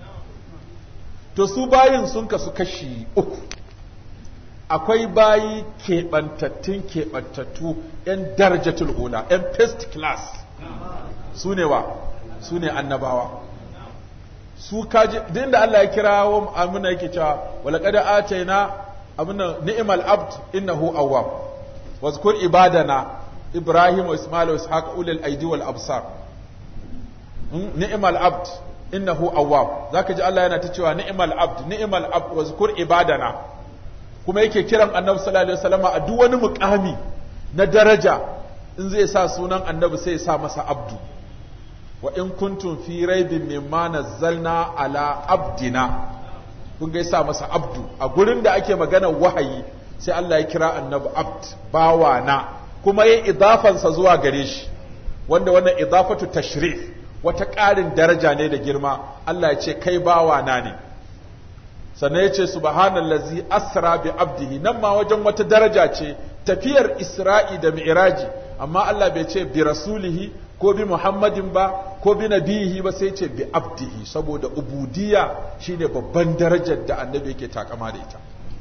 To su bayin sun kasu kashi 3. Akwai bayi keɓantattu ‘yan darajatul ula, ‘yan first class, su ne wa? Su ne annabawa. Su kaji, din da Allah ya kira wa amina yake cewa, walaƙada ace na amina ni'imal abd innahu awwab, wazkur ibadana Ibrahim wa Ismail wa Ishaq ulul aidi wal absar. Ni'mal abd innahu awwab. Zaka ji Allah yana ta cewa ni'mal abd wa zkur ibadana. Kuma yake kiran Annabi sallallahu alaihi wasallam a duk wani muqami na daraja, in zai sa sunan Annabi sai ya sa masa abdu. Wa in kuntum fi raibin mimma nazzalna ala abdina, kun ga ya sa masa abdu. A gurin da ake magana wahayi sai Allah ya kira Annabi abd, bawana, kuma yin idafansa zuwa gare shi, wanda wannan idafatu tashrif, wata ƙarin daraja ne da girma. Allah ya ce kai bawana ne. Sannan ya ce subhanallazi asra bi abdihi, nan ma wajen wata daraja ce, tafiyar Isra'i da Mi'raji, amma Allah bai ce bi rasulihi ko bi Muhammadin ba ko bi nabihi ba, sai ce bi abdihi, saboda ubudiyya shine babban darajar da annabi yake takama da ita.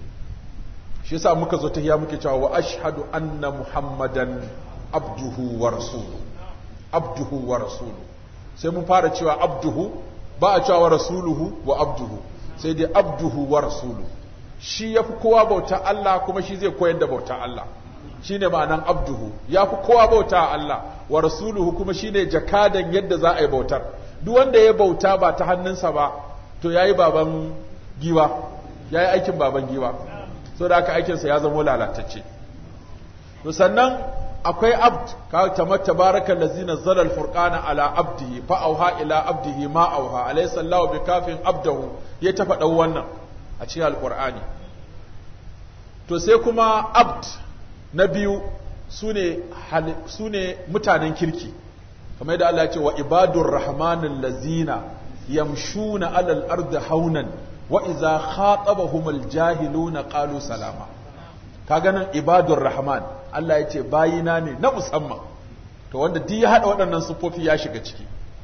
Shi yasa muka zo tahiya muke cewa wa ashhadu anna Muhammadan abduhu wa rasuluhu, abduhu wa rasuluhu. Sai mun fara cewa abduhu, ba a cewa rasuluhu wa abduhu, sai dai abduhu wa rasuluhu. Shi yafi kowa bauta Allah, kuma shi zai koyar da bauta Allah. Shine ma'anan abduhu, yafi kowa bauta Allah, wa rasuluhu kuma shine jakadan yadda za a yi bautar. Duk wanda ya bauta ba ta hannunsa ba, to yayi baban giwa, yayi aikin baban giwa. Da aka aikinsa ya zama lalatacce. To sannan akwai abd, ka tabaraka allazi nazzala al-furqana ala abdihi fa auha ila abdihi ma auha alaysa Allahu bikafin abdahu, ya ta faɗa wannan a cikin alqur'ani. To sai kuma abd na biyu sune mutanen kirki, kamar yadda Allah ya ce wa ibadur rahmanil lazina yamshuna alal ardi haunan wa iza khatabahumul jahiluna qalu salama. Kaga nan ibadur rahman, Allah ya ce bayina ne na musamman. To wanda duk ya hada waɗannan sufofi ya shiga ciki.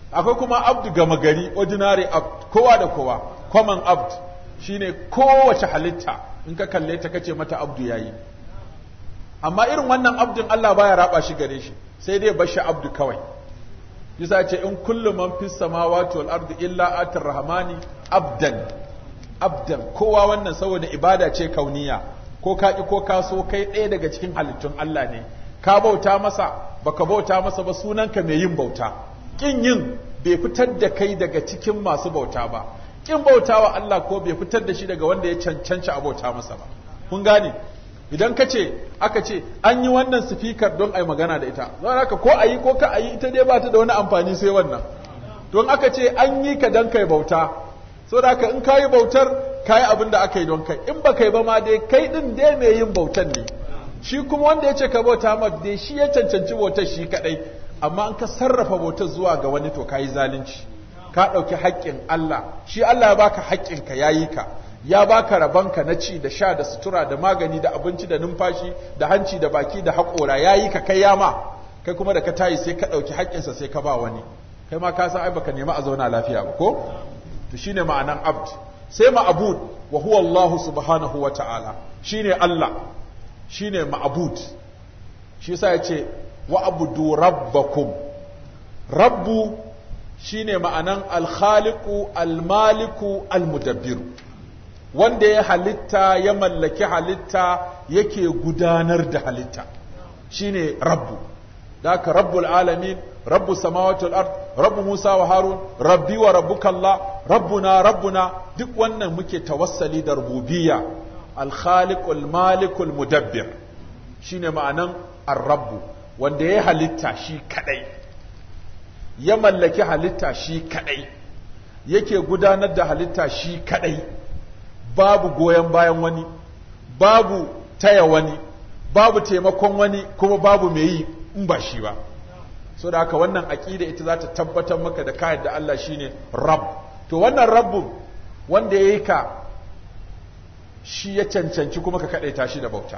akwai kuma abdu gama gari, ordinary abd, kowa da kowa, common abd shine kowace halitta in ka kalle ta kace mata abdu yayi. Amma irin wannan abdin Allah baya raba shi gare shi, sai dai bar shi abdu kawai. Yasa ce in kullu man fis samawati wal ardi illa atir rahmani abdan. Abdan, kowa wannan saboda ibada ce kauniya, ko ka ki ko ka so kai ɗaya daga cikin halittun Allah ne. Ka bauta masa, baka bauta masa ba, sunanka mai yin bauta. Kin yin bai fitar da kai daga cikin masu bauta ba. Kin bautawa Allah ko bai fitar da shi daga wanda ya cancanci a bauta masa ba. Kun gane? Idan aka ce an yi wannan sifikar don ai magana da ita, don haka ko ayi ko ka ayi ita dai ba ta da wani amfani sai wannan. Don aka ce an yi ka dan kai bauta, so da haka in kayi bautar kayi abin da aka yi don kai, in ba kai ba ma dai kai din dai mai yin bautan ne. Shi kuma wanda ya ce ka bauta ma dai shi ya cancanci bautar shi kadai, amma an ka sarrafa bautar zuwa ga wani to kayi zalunci. Ka ɗauki haƙƙin Allah, shi Allah ya baka haƙƙinka yayi ka. Ya baka rabanka na ci da sha da sutura da magani da abinci da numfashi da hanci da baki da haƙora, yayi ka kai yama, kai kuma da ka tayi sai ka ɗauki haƙƙinsa sai ka ba wani, kai ma ka san ai baka nemi a zauna lafiya ba ko? To shine ma'anan abd. Sai ma'bud wa huwa Allah subhanahu wa ta'ala, shine Allah, shine ma'bud. Shi yasa yace wa abudu rabbakum. Rabbu shine ma'anan al-khaliqu al-maliku al-mudabbiru, wanda ya halitta ya mallaki halitta yake gudanar da halitta, shine rabbu. Da haka rabbul alamin, rabbu samawati wal ard, rabbu Musa wa Harun, rabbi wa rabbuka Allah, rabbuna duk wannan muke tawassali da rububiyya. Al-khaliqul malikul mudabbir shine ma'anan ar-rabbu, wanda ya halitta shi kadai, ya mallaki halitta shi kadai, yake gudanar da halitta shi kadai. Babu goyon bayan wani, babu taya wani, babu taimakon wani, kuma babu mai yi in ba shi ba. So da haka wannan aqida ita za ta tabbatar maka da kayan da Allah shine Rabb. To wannan Rabbu wanda yayi ka shi ya cancanci kuma ka kadaita shi da bauta.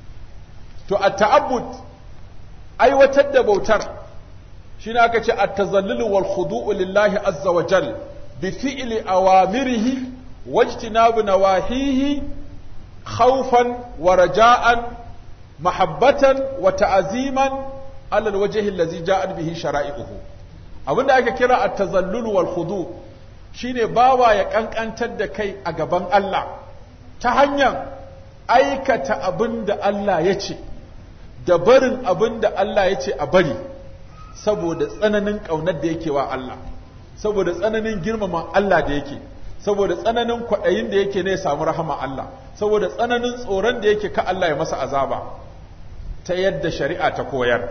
To at-ta'abbud aiwatar da bautar shine aka ce at-tazallulu wal khudu'u lillahi azza wa jal bi fi'li awamirihi wajtinabu nawahihi khawfan wa raja'an mahabbatan wa ta'ziman ala alwajhi allazi ja'at bihi shara'i'uhu. Abinda ake kira at-tazallul wal khudu shine bawa ya kankantar da kai a gaban Allah ta hanyar aikata abinda Allah ya ce da barin abinda Allah ya ce a bari, saboda tsananin kaunar da yake wa Allah, saboda tsananin girmama Allah da yake, saboda tsananin kwaɗayin da yake ne ya samu rahama Allah, saboda tsananin tsoron da yake ka Allah ya masa azaba, ta yadda shari'a ta koyar.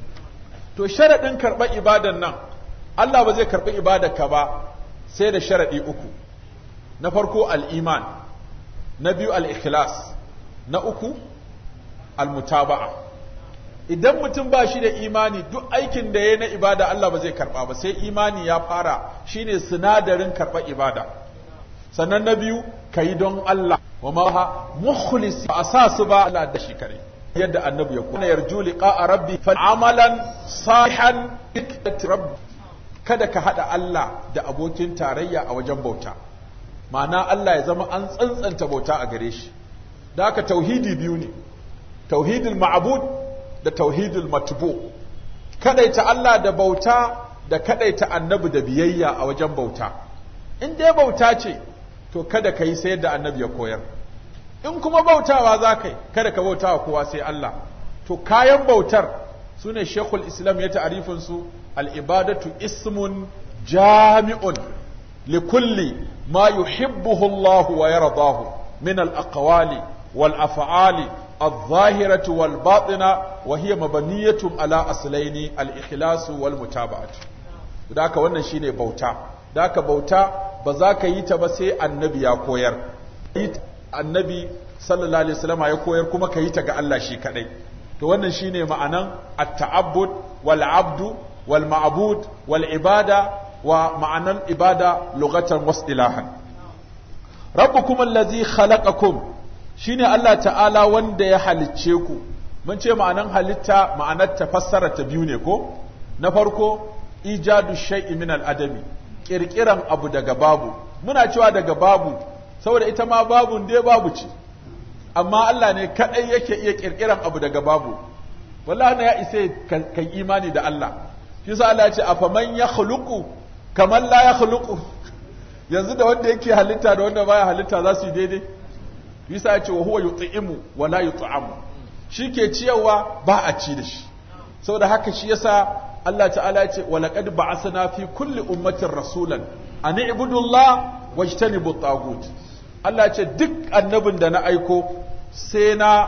To sharaɗin karɓar ibadan nan, Allah ba zai karɓi ibadarka ba sai da sharaɗi uku. Na farko al'iman, na biyu al'ikhlas, na uku al-mutaba'a. Idan mutum ba shi da imani, duk aikin da ya na ibada Allah ba zai karɓa ba, sai imani ya fara, shine sinadarin karɓar ibada. Sannan na biyu ka yi don Allah, wa ma mukhlis ba a sa su ba Allah da shi kare, yadda annabi ya kuma yarju liqa'a rabbi fa amalan salihan rabbi. Kada ka hada Allah da abokin tarayya a wajen bauta, ma'ana Allah ya zama an tsantsanta bauta a gare shi. Da haka tauhidi biyu ne, tauhidul ma'bud da tauhidul matbu. Kadaita Allah da bauta da kadaita annabi da biyayya a wajen bauta. In dai bauta ce, to kada ka yi sai yadda annabi ya koyar. In kuma bautawa za ka yi, kada ka bautawa kowa sai Allah. To kayan bautar su ne Sheikhul Islam ya ta'arifin su, al'ibadatu ismun jami'un likulli ma yuhibbuhu Allah wa yardahu min al-aqwali wal af'ali الظاهرة والباطنة وهي مبنية على أصلين الإخلاص والمتابعة. ذاك wannan shine bauta. Daka bauta ba za ka yi ta ba sai annabi ya koyar. Annabi sallallahu alaihi wasallam ya koyar kuma ka yi ta ga Allah shi kadai. To wannan shine ma'anan at-ta'abbud wal 'abdu wal ma'bud wal ibada wa ma'anan ibada lughatan wasdilahan. Rabbukum allazi khalaqakum shine Allah ta'ala wanda ya halicce ku. Mun ce ma'anan halitta ma'anar ta fassara ta biyu ne ko? Na farko ijadu shay'in min al-adami, kirkiran abu daga babu. Muna cewa daga babu saboda ita ma babun dai babu ce, amma Allah ne kadai yake iya kirkiran abu daga babu. Wallahi na ya isa kai imani da Allah. Shi yasa Allah ya ce afaman yakhluqu kaman la yakhluqu, yanzu da wanda yake halitta da wanda baya halitta za su yi daidai. Shi yasa ya ce wa huwa yut'imu wa la yut'amu, shi ke ciyarwa ba a ci da shi. Saboda haka shi yasa Allah ta'ala ya ce wa laqad ba'athna fi kulli ummatin rasulan an i'budu Allah wajtanibu at-taghut. Allah ya ce duk annabin da na aiko sai na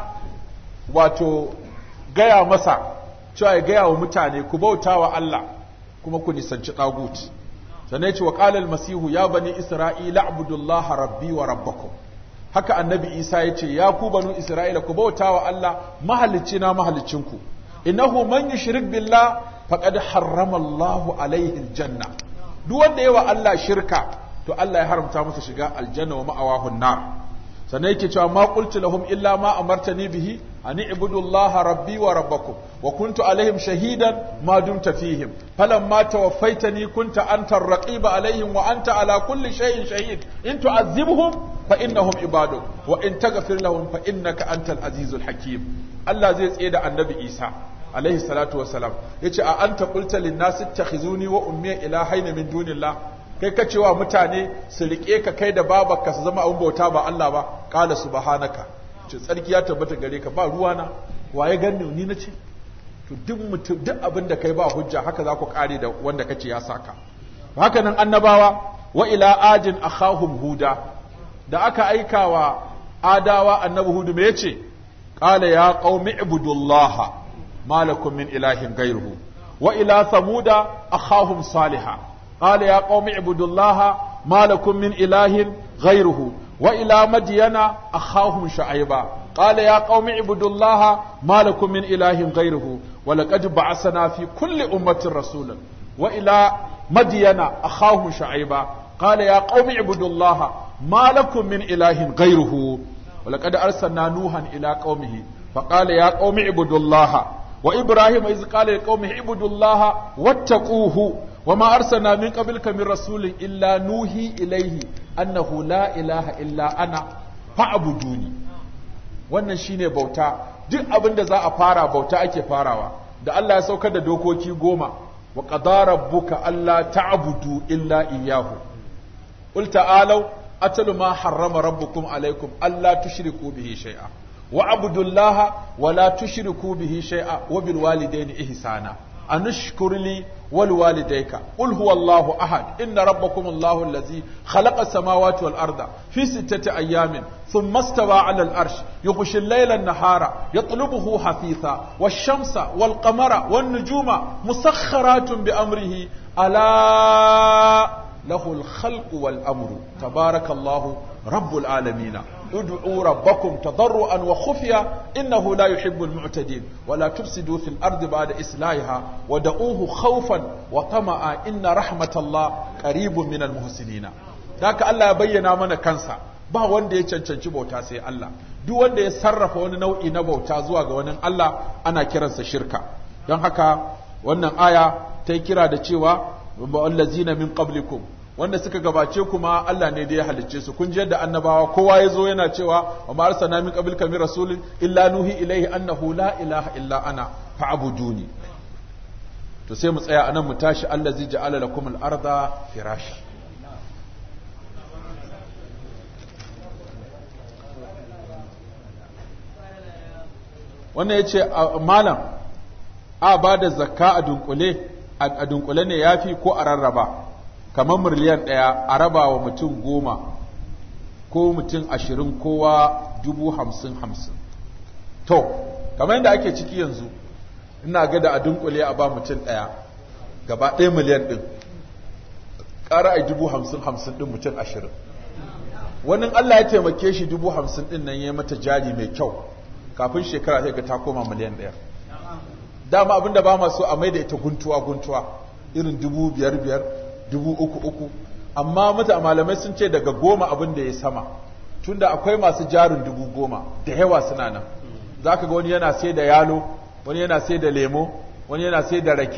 wato gaya masa cewa ya gaya wa mutane ku bautawa Allah kuma ku nisanci tagut. Sannan ya ce wa qala al-masihu ya bani isra'ila a'budullaha rabbi wa rabbakum. Haka annabi Isa ya ce ya ku banu Isra'ila ku bautawa Allah mahalicci na mahalicinku. Innahu man yushrik billah faqad harrama Allahu alaihi aljanna. Duk wanda yawa Allah shirka to Allah ya haramta masa shiga aljanna wa ma'awahu an-nar. Sannan yake cewa ma qultu lahum illa ma amartani bihi an i'budu Allaha rabbi wa rabbakum wa kuntu alaihim shahidan ma dumta fihim falamma tawaffaytani kunta anta ar-raqiba alaihim wa anta ala kulli shay'in shahid in tu'azzibhum fa innahum ibaduk wa in taghfir lahum fa innaka antal azizul hakim. Allah zai tsaye da annabi Isa alaihi salatu wassalam yace a anta qulta lin nas ittakhizuni wa ummi ilahaina min dunillah, kai ka cewa mutane su rike ka kai da babarka su zama abun bauta ba Allah ba. Qala subhanaka, ce tsarki ya tabbata gare ka, ba ruwana waye ganni ni nace. To duk abin da kai ba hujja haka za ku kare da wanda kace ya saka. Haka nan annabawa wa ila ajin akhahum huda, da aka aika wa adawa annabi hudu me yace? Qala ya qaumi ibudullaha ma lakum min ilahin ghayruhu. Wa ila thamuda akhahum salihah qala ya qaumi ibudullaha ma lakum min ilahin ghayruhu. Wa ila madyana akhahum shu'ayba qala ya qaumi ibudullaha ma lakum min ilahin ghayruhu wa laqad ba'athna fi kulli ummatin rasulan. Wa ila madyana akhahum shu'ayba qala ya qaumi ibudullaha ما لكم من إله غيره ولقد أرسلنا نوحا إلى قومه فقال يا قوم اعبدوا الله وإبراهيم إذ قال لقومه اعبدوا الله واتقوه وما أرسلنا من قبلك من رسول إلا نوحي إليه أنه لا إله إلا أنا فاعبدوني. wannan shine bauta. Duk abin da za a fara bauta ake farawa. Da Allah ya saukar da dokoki 10 wa qadara rabbuka alla ta'budu illa iyyahu. Qul ta'alu أتل ما حرم ربكم عليكم ألا تشركوا به شيئا وعبدوا الله ولا تشركوا به شيئا وبالوالدين إحسانا أن اشكر لي ولوالديك قل هو الله أحد إن ربكم الله الذي خلق السماوات والأرض في 6 أيام ثم استوى على الأرش يغشي الليل النهار يطلبه حثيثا والشمس والقمر والنجوم مسخرات بأمره ألا له الخلق والأمر تبارك الله رب العالمين ادعوا ربكم تضرعا وخفيا إنه لا يحب المعتدين ولا تفسدوا في الأرض بعد إصلاحها ودعوه خوفا وطمعا إن رحمة الله قريب من المحسنين. ذاك الله يبين من kansa ba wanda ya cancanci bauta sai Allah. Duk wanda ya sarrafa wani nau'i na bauta zuwa ga wani Allah ana kiransa shirka. Don haka wannan aya ta kira da cewa wallazina min qablikum, wanda suka gabace kuma Allah ne da ya halicce su. Kun ji yadda annabawa kowa ya zo yana cewa wa ma arsalna min qablika min rasulin illa nuhi ilaihi annahu la ilaha illa ana fa'buduni. To sai mu tsaya anan mu tashi allazi ja'ala lakum al-arda firasha. Wannan yace malam a ba da zakka a dunkule ne yafi ko a rarraba, kamar miliyan 1 a raba wa mutum 10 ko mutum 20 kowa 50,000. To kamar yadda ake ciki yanzu ina ga da a dunkule a ba mutum 1 gaba ɗaya miliyan ɗin ƙara a 50,000 ɗin mutum 20. Wani Allah ya taimake shi 50,000 ɗin nan ya mata jari mai kyau, kafin shekara sai ga ta koma miliyan 1. Dama abinda ba masu a maida ita guntuwa irin 5,000, 3,000, amma malamai sun ce daga 10 abin da ya sama, tunda akwai masu jarin 10,000 da yawa suna nan. Zaka ga wani yana sai da yalo, wani yana sai da lemo, wani yana sai da rake,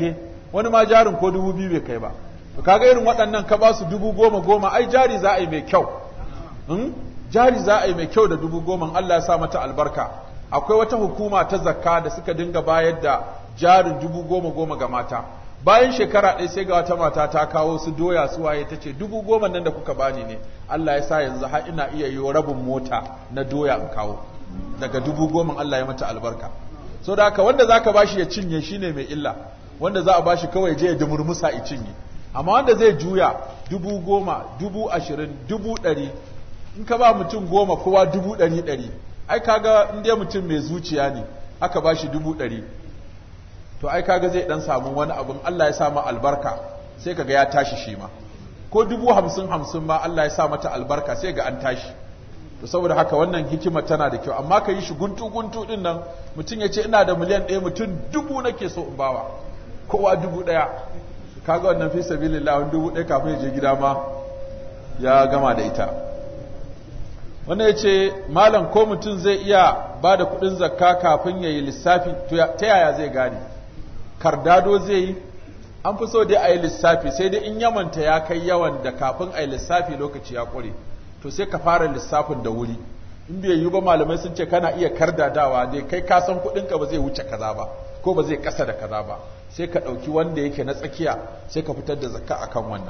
wani ma jarin ko 2,000 bai kai ba. To kaga irin waɗannan ka ba su 10,000 ai jari za a yi mai kyau. Jari za a yi mai kyau da 10,000 Allah ya sa mata albarka. Akwai wata hukuma ta zakka da suka dinga bayar da jarin 10,000 ga mata. Bayan shekara ɗaya sai ga wata mata ta kawo su doya su waye ta ce 10,000 nan da kuka bani ne Allah ya sa yanzu har ina iya yi rabin mota na doya in kawo daga 10,000 Allah ya mata albarka. So da haka wanda zaka bashi ya cinye shine mai illa, wanda za a bashi kawai je ya dumurmusa ya cinye. Amma wanda zai juya 10,000, 20,000, 100,000 in ka ba mutum 10 kowa 100,000 ai kaga in dai mutum mai zuciya ne aka bashi 100,000 to ai kaga zai dan samu wani abin Allah ya sa ma albarka sai kaga ya tashi shi ma, ko 50,000 ma Allah ya sa mata albarka sai ga an tashi. To saboda haka wannan hikima tana da kyau, amma ka yi shi guntu din nan mutum ya ce ina da miliyan 1 mutum 1000 nake so in bawa kowa 1,000 kaga wannan fi sabilillah 1,000 kafin ya je gida ma ya gama da ita. Wannan ya ce malam ko mutum zai iya ba da kuɗin zakka kafin ya yi lissafi ta yaya zai gane? Kardado zai yi? An fi so dai a yi lissafi, sai dai in yamanta ya kai yawan da kafin a yi lissafi lokaci ya ƙure to sai ka fara lissafin da wuri. In bai yi ba malamai sun ce kana iya kardadawa dai kai ka san kuɗinka ba zai wuce kaza ba ko ba zai ƙasa da kaza ba, sai ka ɗauki wanda yake na tsakiya sai ka fitar da zakka akan wannan.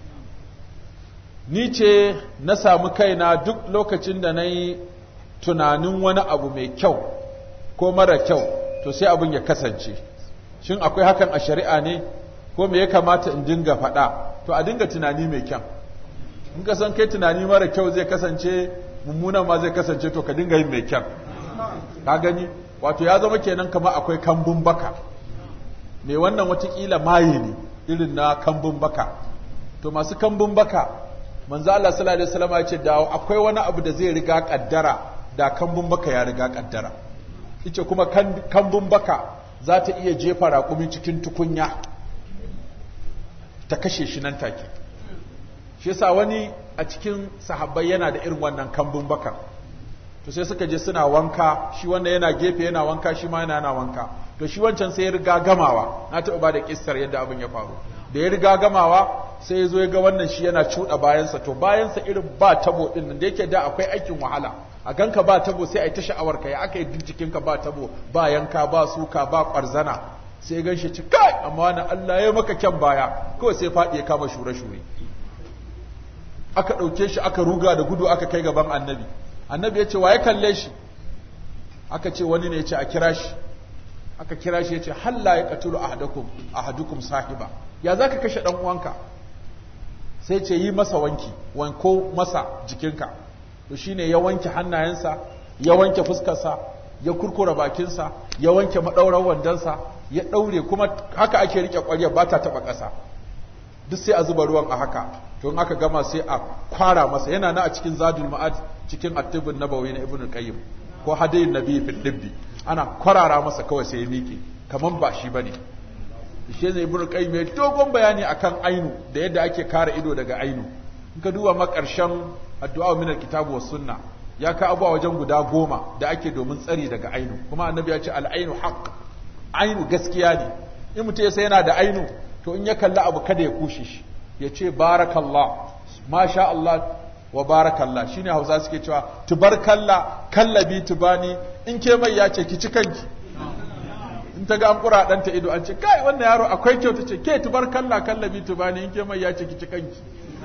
Ni ce na samu kaina duk lokacin da na yi tunanin wani abu mai kyau ko mara kyau to sai abin ya kasance. Shin akwai hakan a shari'a ne ko me ya kamata in dinga faɗa? To a dinga tunani mai kyau. In ka san kai tunani mara kyau zai kasance, mummunan ma zai kasance, to ka dinga yin mai kyau. Ka gani? Wato ya zama kenan kamar akwai kambun baka. Me wannan watakila maye ne irin na kambun baka. To masu kambun baka manzo Allah sallallahu alaihi wasallam ya ce da akwai wani abu da zai riga kaddara da kambun baka ya riga kaddara. Yace kuma kambun baka za ta iya jefa raƙumi cikin tukunya ta kashe shi nan take. Shi yasa wani a cikin sahabbai yana da irin wannan kambun baka. To sai suka je suna wanka, shi wanda yana gefe yana wanka, shi ma yana wanka. To shi wancan sai ya riga gamawa. Na taɓa ba da kissar yadda abin ya faru. Da ya riga gamawa sai ya zo ya ga wannan shi yana cuɗa bayansa, to bayansa irin ba tabo ɗin nan da yake da akwai aikin wahala. A ganka ba tabo sai a yi ta sha'awar ka, ya aka yi jikinka ba tabo, ba yanka, ba suka, ba ƙwarzana. Sai ya ganshi ci kai, amma wani Allah ya maka kyan baya, kawai sai faɗi ya kama shure-shure. Aka ɗauke shi aka ruga da gudu aka kai gaban annabi. Annabi ya ce wa ya kalle shi? Aka ce wani ne ya ce a kira shi. Aka kira shi ya ce halla ya qatulu ahadukum sahiba. Ya zaka kashe dan uwanka? Sai ce yi masa wanko masa jikinka. To shine ya wanke hannayensa, ya wanke fuskarsa, ya kurkura bakinsa, ya wanke madaurar wandansa, ya daure, kuma haka ake rike ƙwarya ba ta taba ƙasa. Duk sai a zuba ruwan a haka. To in aka gama sai a kwara masa, yana na a cikin Zadul Ma'ad cikin At-Tibbun Nabawi na Ibn Qayyim ko Hadayin Nabi fi Dibbi, ana kwarara masa kawai sai ya miƙe kaman ba shi bane. Shi ne Ibn Qayyim ya dogon bayani akan ainu da yadda ake kare ido daga ainu. In ka duba makarshen addu'a min al-kitabu was sunna ya ka abuwa wajen guda 10 da ake domin tsari daga ainu, kuma annabi ya ce al-ainu haqq, ainu gaskiya ne. In mutum ya sai yana da ainu to in ya kalli abu kada ya kushe shi, ya ce barakallah, masha Allah wa barakallah. Shine Hausa suke cewa tubarkalla kallabi tubani, in ke mai ya ce ki ci kanki. In ta ga an kura ɗanta ido an ce kai wannan yaro akwai kyau, ta ce ke tubarkalla kallabi tubani, in ke mai ya ce ki ci kanki.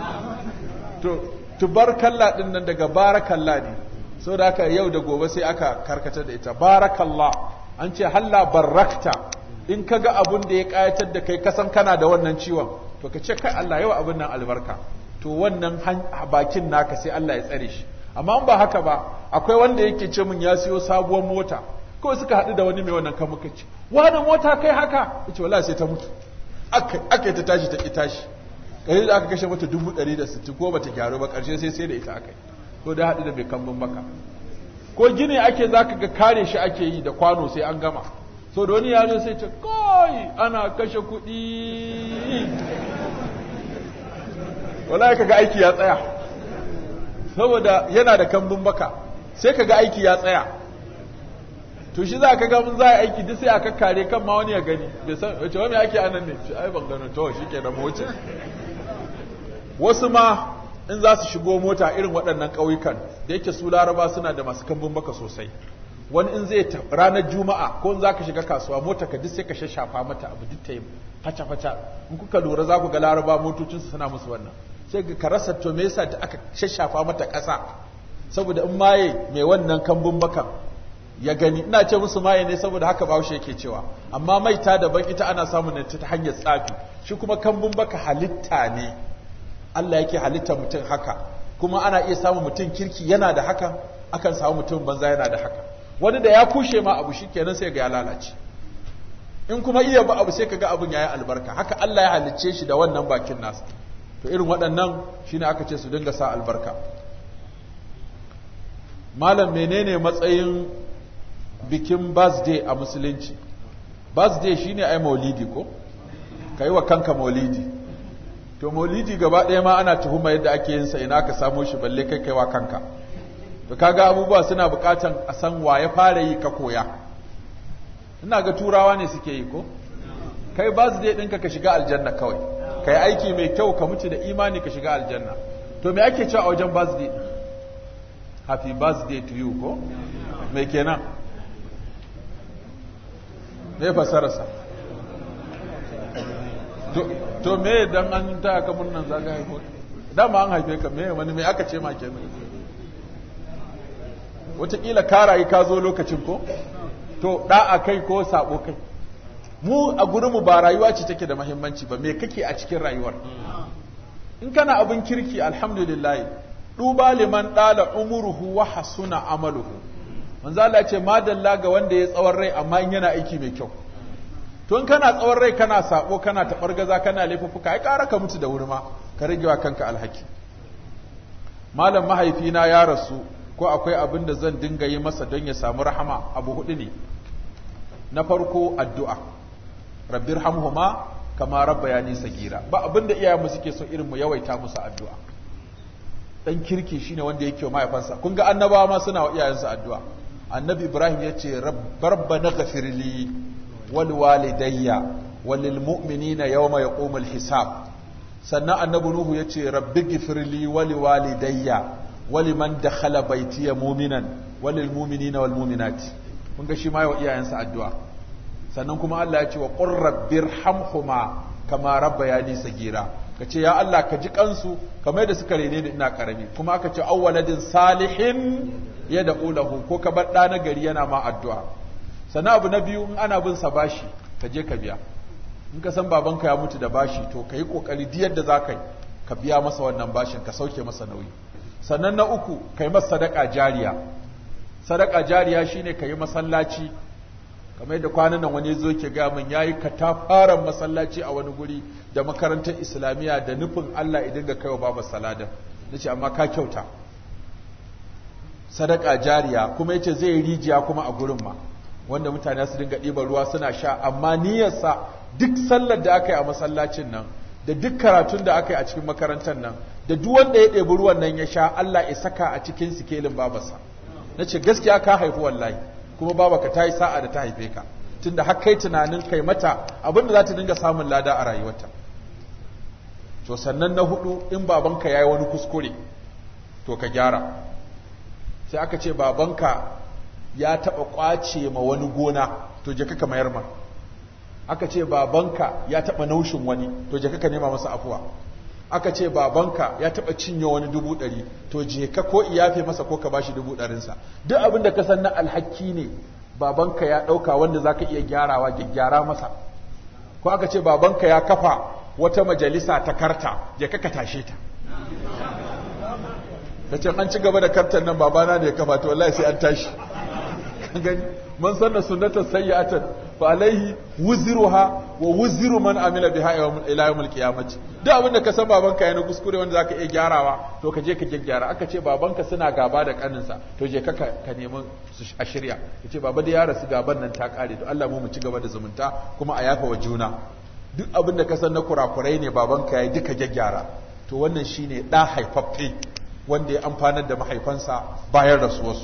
To tubarkalla din nan daga barakallah ne, saboda haka yau da gobe sai aka karkatar da ita barakallah. An ce halla barakta, in ka ga abun da ya kayatar da kai kasan kana da wannan ciwon to ka ce kai Allah yawa abin nan albarka, to wannan bakin naka sai Allah ya tsare shi. Amma in ba haka ba, akwai wanda yake ce min ya siyo sabuwar mota, kawai suka haɗu da wani mai wannan kan muka ce wani mota kai haka, yace wallahi sai ta mutu, aka ta tashi ta ki tashi, kai da aka kashe mata 160 ko bata gyaru ba, karshe sai da ita akai. Ko da haɗu da mai kambun baka. Ko gine ake zaka ga kare shi ake yi da kwano sai an gama, so da wani ya zo sai ce kai ana kashe kuɗi, wallahi kaga aiki ya tsaya saboda yana da kambun baka, sai kaga aiki ya tsaya. to shi za ka ga mun za a aiki duk sai a kakkare kan ma wani ya gani bai san wace wani ake anan ne ai ban gano to shi ke da wuce. Wasu ma in za su shigo mota irin waɗannan ƙauyukan da yake su Laraba suna da masu kambun baka sosai, wani in zai ranar Juma'a ko in za ka shiga kasuwa mota ka duk sai ka shashafa mata abu duk ta yi faca-faca. In kuka lura za ku ga Laraba motocinsu suna musu wannan, sai ka rasa to me yasa da aka shashafa mata ƙasa, saboda in maye mai wannan kambun bakan ya gani. Ina ce musu maye ne saboda haka Bahaushe yake cewa, amma maita daban ita ana samun ta hanyar tsafi, shi kuma kambun baka halitta ne, Allah yake halitta mutum haka, kuma ana iya samun mutum kirki yana da haka, akan samu mutum banza yana da haka. Wani da ya kushe ma abu shi kenan sai ga ya lalace, in kuma iya ba abu sai ka ga abin yayi albarka. Haka Allah ya halicce shi da wannan bakin nasa. To irin waɗannan shine aka ce su dinga sa albarka. Malam, menene matsayin bikin birthday a musulunci? Birthday shine ai maulidi ko? Kai wa kanka maulidi. To maulidi gaba ɗaya ma ana tuhuma yadda ake yin sa, ina ka samo shi balle kai wa kanka. To kaga abubuwa suna buƙatan a san wa ya fara yi ka koya. Ina ga turawa ne suke yi ko? Kai birthday ɗinka ka shiga aljanna kawai. Kai aiki mai kyau ka mutu da imani ka shiga aljanna. To me ake cewa a wajen birthday? Happy birthday to you ko? Me kenan? Me fasararsa? To me dan an ta ka murnan zaga haifo? Dama an haife ka me aka ce ma kenan? Wataƙila ka rayu ka zo lokacin ko? To da'a kai ko sabo kai? Mu a gurinmu ba rayuwa ce take da muhimmanci ba, me kake a cikin rayuwar? In kana abin kirki alhamdulillah, duba liman dala umuruhu wa hasuna amaluhu. Manzo Allah ya ce madalla ga wanda ya tsawon rai amma in yana aiki mai kyau. To in kana tsawon rai kana sabo kana tabargaza kana laifuffuka ai ƙara ka mutu da wuri ma ka rage wa kanka alhaki. Malam, mahaifina ya rasu, ko akwai abin da zan dinga yi masa don ya samu rahama? Abu hudu ne. Na farko addu'a, rabbirhamhuma kama rabbayani sagira. Ba abin da iyayenmu suke so irin mu yawaita musu addu'a. Dan kirki shine wanda yake wa mahaifansa. Kun ga annabawa ma suna wa iyayensu addu'a. Annabi Ibrahim ya ce rabbana ghafirli wal walidayya walil mu'minina yawma yaqumul hisab. Sannan annabi Nuhu ya ce rabbi ghfirli wal walidayya waliman dakhala baytiya mu'minan walil mu'minina wal mu'minati. Kun ga shi ma wa iyayensa addu'a. Sannan kuma Allah ya ce wa qur rabbirhamhuma kama rabbayani sagira. Kace ya Allah ka ji kansu kamar da suka rene ni ina karami. Kuma aka ce awwaladin salihin yad'u lahu, ko ka bar da na gari yana ma addu'a. Sannan abu na biyu, in ana bin sa bashi ka je ka biya. In ka san babanka ya mutu da bashi to ka yi kokari duk yadda za ka biya masa wannan bashin, ka sauke masa nauyi. Sannan na uku, ka yi masa sadaka jariya. Sadaka jariya shine ka yi masallaci, kamar yadda kwanan nan wani zo ke ga min yayi katafaren masallaci a wani guri da makarantar islamiyya da nufin Allah ya dinga kaiwa baba salada. Nace amma ka kyauta. Sadaka jariya kuma yace zai yi rijiya kuma a gurin ma, wanda mutane su dinga ɗiban ruwa suna sha, amma niyyarsa duk sallar da aka yi a masallacin nan da duk karatun da aka yi a cikin makarantar nan da duk wanda ya ɗebi ruwan nan ya sha, Allah ya saka a cikin sikelin babarsa. Nace gaskiya ka haifi wallahi, kuma babaka ta yi sa'a da ta haife ka, tunda har kai tunanin kai mata abinda za ta dinga samun lada a rayuwarta. To sannan na hudu, in babanka yayi wani kuskure to ka gyara. Sai aka ce babanka ya taɓa ƙwace ma wani gona, to je ka mayar ma. Aka ce babanka ya taɓa naushin wani, to je ka nema masa afuwa. Aka ce babanka ya taɓa cinye wani 100,000, to je ka ko iyafe masa ko ka bashi 100,000. Duk abin da ka san na alhaki ne babanka ya ɗauka wanda za ka iya gyarawa, gyara masa. Ko aka ce babanka ya kafa wata majalisa ta karta, je ka tashe ta. Ka ce an ci gaba da kartan nan babana ne ya kafa, to wallahi sai an tashi. Gani man sanna sunnatan sayyi'atan fa alaihi wuzruha wa wuzru man amila biha ila yawmil qiyamati. Duk abin da ka san babanka yana kuskure wanda zaka iya gyarawa, to ka je ka gyara. Aka ce babanka suna gaba da kaninsa, to je ka nemi su a shirya. Kace baba da ya rasu gaban nan ta kare, to Allah mu ci gaba da zumunta kuma a yafa wa juna. Duk abin da ka san na kurakurai ne babanka yayi duka gyara. To wannan shine da haifaffe wanda ya amfanar da mahaifansa bayan rasuwarsu.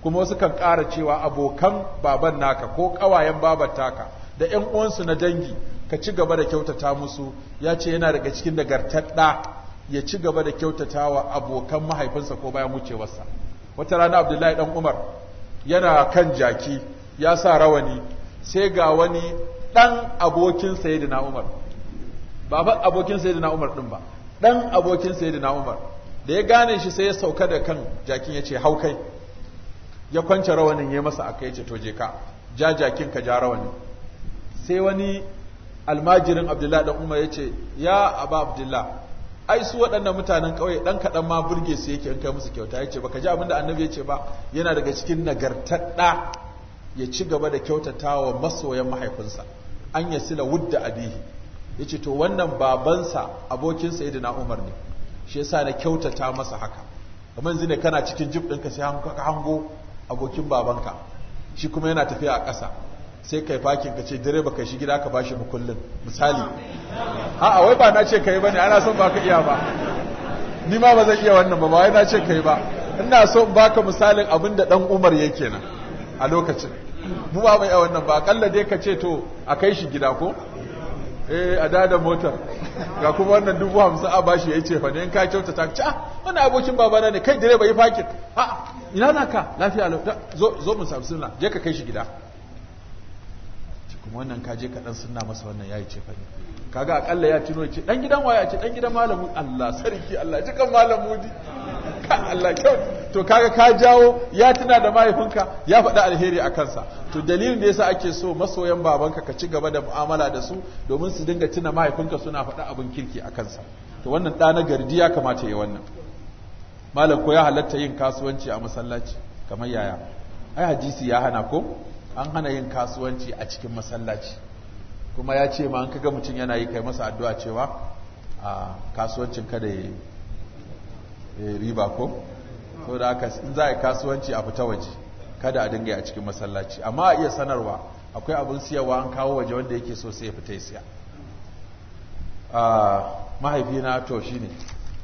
kuma wasu kan ƙara cewa abokan baban naka ko ƙawayen babar taka da ƴan uwansu na dangi ka ci gaba da kyautata musu, ya ce yana daga cikin nagartar ɗa ya ci gaba da kyautata wa abokan mahaifinsa ko bayan wucewarsa. Wata rana Abdullahi ɗan Umar yana kan jaki ya sa rawani, sai ga wani ɗan abokin Sayyidina Umar, ba fa abokin Sayyidina Umar ɗin ba, ɗan abokin Sayyidina Umar, da ya gane shi sai ya sauka da kan jakin ya ce hau kai, ya kwance rawanin ya masa aka ya ce to je ka ja jakin ka ja rawanin. Sai wani almajirin Abdullahi ɗan Umar ya ce ya aba Abdullah, ai su waɗannan mutanen ƙauye ɗan kaɗan ma burge su yake in kai musu kyauta. Ya ce baka ji abin da annabi ya ce ba, yana daga cikin nagartar ɗa ya ci gaba da kyautata wa masoyan mahaifinsa, an ya sila wudda abihi. Ya ce to wannan babansa abokin Sayyidina Umar ne, shi yasa na kyautata masa haka. Kamar yanzu ne kana cikin jib ɗinka sai ka hango abokin babanka, shi kuma yana tafiya a ƙasa, sai kai fakin ka ce direba kai shi gida ka bashi mukullin misali. A'a wai ba na ce kai bane, ana son baka iya ba, ni ma ba zan iya wannan ba, wai na ce kai ba, ina so in baka misalin abin da dan Umar yake nan a lokacin. Mu ba mai iya wannan ba, akalla dai ka ce to a kai shi gida ko a dada motar ga kuma wannan 50,000 a bashi yayi ce fa ne in ka kyautata ka wannan abokin babana ne, kai direba yi fakin. A'a ina naka lafiya zo mu samu sunna, je ka kai shi gida. Kuma wannan ka je ka dan sunna masa wannan yayi ce fa ne, kaga akalla ya tuno ce dan gidan waya ce dan gidan malamu. Allah sarki, Allah ji kan malamudi ka Allah kyau. To kaga ka jawo ya tuna da mahaifinka, ya faɗa alheri a kansa. To dalilin da yasa ake so masoyan babanka ka ci gaba da mu'amala da su domin su dinga tuna mahaifinka suna faɗa abin kirki a kansa. To wannan ɗa na gardi ya kamata ya yi wannan. Malam ko ya halatta yin kasuwanci a masallaci kamar yaya? Ai hadisi ya hana ko? An hana yin kasuwanci a cikin masallaci, kuma ya ce ma an kaga mutum yana yi kai masa addu'a cewa a kasuwancin kada ya riba ko? So da haka in za a yi kasuwanci a fita waje, kada a dinga yi a cikin masallaci, amma a iya sanarwa akwai abin siyarwa an kawo waje wanda yake so sai ya fita ya siya. Mahaifina to shi ne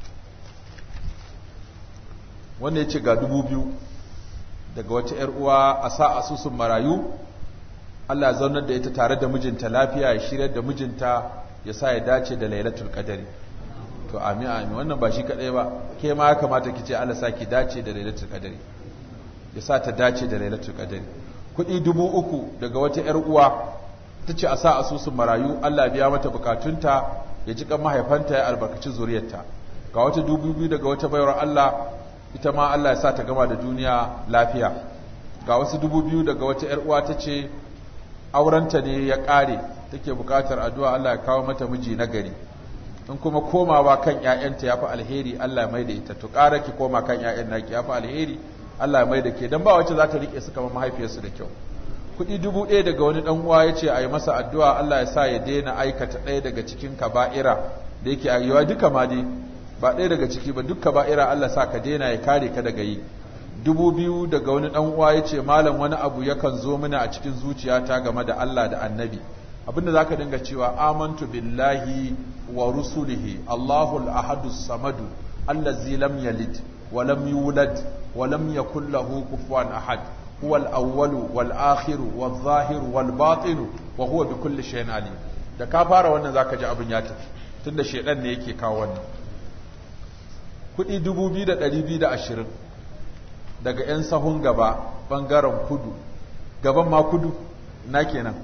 wanda ya ce ga 2,000 daga wata 'yar uwa a sa asusun marayu, Allah ya zaunar da ita tare da mijinta lafiya, ya shirya da mijinta ya sa ya dace da lailatul qadari. To amin amin, wannan ba shi kadai ba, ke ma ya kamata ki ce Allah sa ki dace da lailatul qadari, ya sa ta dace da lailatul qadari. Kuɗi 3,000 daga wata 'yar uwa ta ce a sa asusun marayu, Allah biya mata bukatunta, ya ji kan mahaifanta, ya albarkaci zuriyarta. Ga wata 2,000 daga wata bayar Allah, ita ma Allah ya sa ta gama da duniya lafiya. Ga wasu 2,000 daga wata 'yar uwa ta ce aurenta ne ya ƙare, take buƙatar addu'a Allah ya kawo mata miji na gari. In kuma komawa kan ƴaƴanta yafi alheri, Allah ya mai da ita. To ƙara ki koma kan ƴaƴan naki yafi alheri, Allah ya mai da ke, dan ba wacce za ta rike su kamar mahaifiyarsu da kyau. Kuɗi 1,000 daga wani ɗan uwa ya ce a yi masa addu'a Allah ya sa ya daina aikata ɗaya daga cikin kaba'ira da yake ayyuwa duka ma dai ba ɗaya daga ciki ba, duk kaba'ira Allah sa ka daina, ya kare ka daga yi. 2,000 daga wani ɗan uwa ya ce malam wani abu yakan zo mana a cikin zuciyata game da Allah da annabi, abinda za ka dinga cewa amantu billahi wa rusulihi Allahul ahadus samadu allazi lam yalid wa lam yulad wa lam yakul lahu kufuwan ahad huwal awwalu wal akhiru wal zahiru wal batinu wa huwa bi kulli shay'in alim. Da ka fara wannan zaka ji abin ya tafi, tunda shedan ne yake kawo wannan. Kuɗi 2,220 daga 'yan sahun gaba ɓangaren kudu, gaban ma kudu na kenan,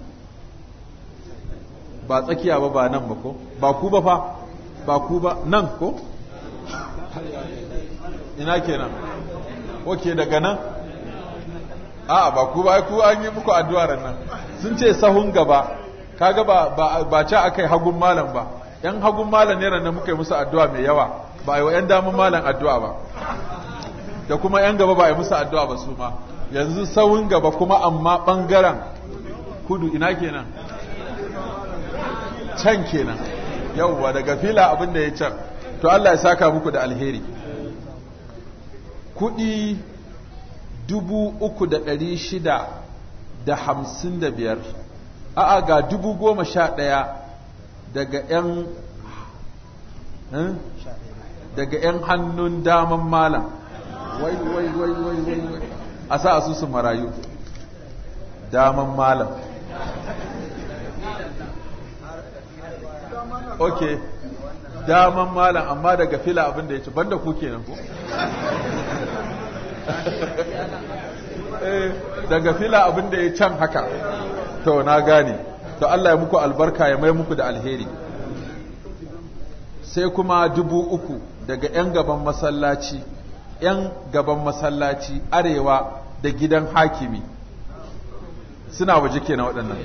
ba tsakiya ba, ba nan ba ko, ba ku ba fa, ba ku ba nan ko, ina kenan, oke daga nan, a'a ba ku ba, ku an yi muku addu'ar nan, sun ce sahun gaba, kaga ba ca aka yi hagun malam ba, 'yan hagun malam ne ranar muka yi musu addu'a mai yawa, ba a yi wa 'yan damun malam addu'a ba, da kuma 'yan gaba ba a yi musu addu'a ba su ma. Yanzu sawun gaba kuma amma ɓangaren kudu ina kenan, can kenan, yauwa daga fila abin da ya can. To Allah ya saka muku da alheri. Kuɗi 3,655, a'a ga 11,000 daga 'yan hannun daman malam. Wai a sa asusun marayu daman malam ok daman malam amma daga fila abin da ya ci banda ku kenan ko daga fila abin da ya can haka to na gane to Allah ya muku albarka ya mai muku da alheri sai kuma 3,000 daga 'yan gaban masallaci arewa da gidan hakimi suna waje kenan waɗannan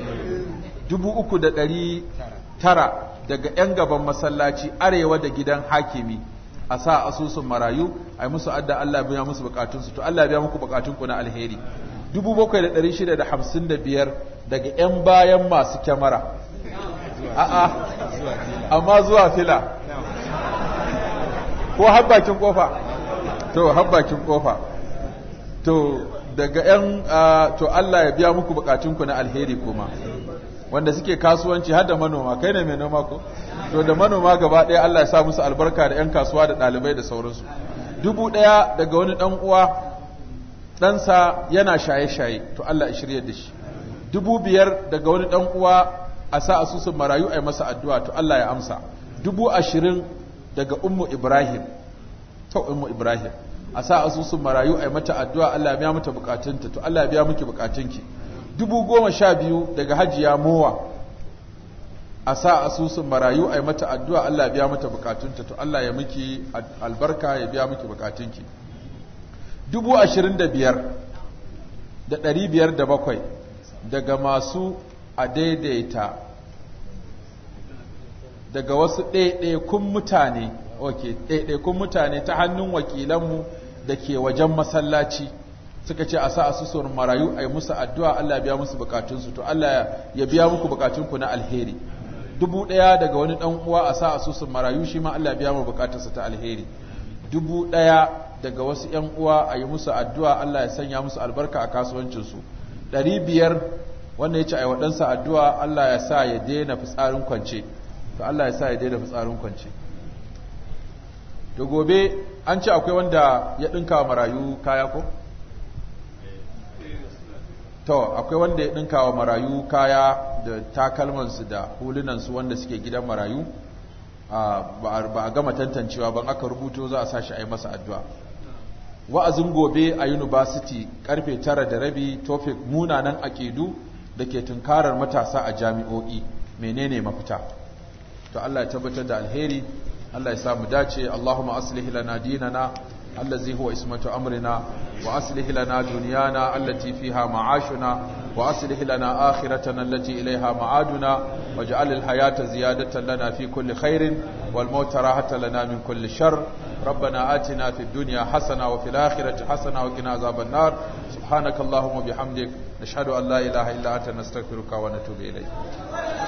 3,900 daga 'yan gaban masallaci arewa da gidan hakimi a sa asusun marayu a yi musu adda Allah biya musu bukatunsu to Allah biya muku bukatunku na alheri 7,655 daga 'yan bayan masu kyamara a'a amma zuwa fila ko habbakin kofa to habbakin kofa to daga 'yan to Allah ya biya muku bukatunku na alheri kuma wanda suke kasuwanci har da manoma kai ne mai noma ko to da manoma gaba ɗaya Allah ya sa musu albarka da 'yan kasuwa da ɗalibai da sauransu 1,000 daga wani ɗan uwa ɗansa yana shaye-shaye to Allah ya shirye da shi 5,000 daga wani ɗan uwa a sa asusun marayu a yi masa addu'a to Allah ya amsa 20,000 daga ummu Ibrahim to ummu Ibrahim a sa asusun marayu a yi mata addu'a Allah ya biya mata bukatunta to Allah ya biya miki bukatunki 12,000 daga hajiya mowa a sa asusun marayu a yi mata addu'a Allah ya biya mata bukatunta to Allah ya miki albarka ya biya miki bukatunki 25,507 daga masu a daidaita daga wasu ɗaiɗaikun mutane ɗaiɗaikun mutane ta hannun wakilanmu da ke wajen masallaci suka ce a sa asusun marayu a yi musu addu'a Allah ya biya musu bukatunsu to Allah ya biya muku bukatunku na alheri 1,000 daga wani ɗan uwa a sa asusun marayu shi ma Allah ya biya mu bukatarsa ta alheri 1,000 daga wasu ‘yan uwa a yi musu addu'a Allah ya sanya musu albarka a kasuwancinsu 500 wanda ya ce a yi waɗansa addu'a Allah ya sa ya daina fitsarin kwance to Allah ya sa ya daina fitsarin kwance to gobe an ce akwai wanda ya ɗinka wa marayu kaya ko? to akwai wanda ya ɗinka wa marayu kaya da takalmansu da hulunansu wanda suke gidan marayu ba a gama tantancewa ban aka rubuto za a sa shi a yi masa addu'a wa'azin gobe a university karfe 9:30 topic munanan aƙidu da ke tunkarar matasa a jami'o'i menene mafita to Allah ya tabbatar da alheri Allah ya samu dace Allahumma aslih lana dinana allazi huwa ismatu amrina wa aslih lana dunyana allati fiha ma'ashuna wa aslih lana akhiratana allati ilayha ma'aduna waj'al al-hayata ziyadatan lana fi kulli khairin wal mauta rahatan lana min kulli shar ربنا آتنا في الدنيا حسنة وفي الآخرة حسنة وقنا عذاب النار سبحانك اللهم وبحمدك نشهد أن لا إله إلا أنت نستغفرك ونتوب إليك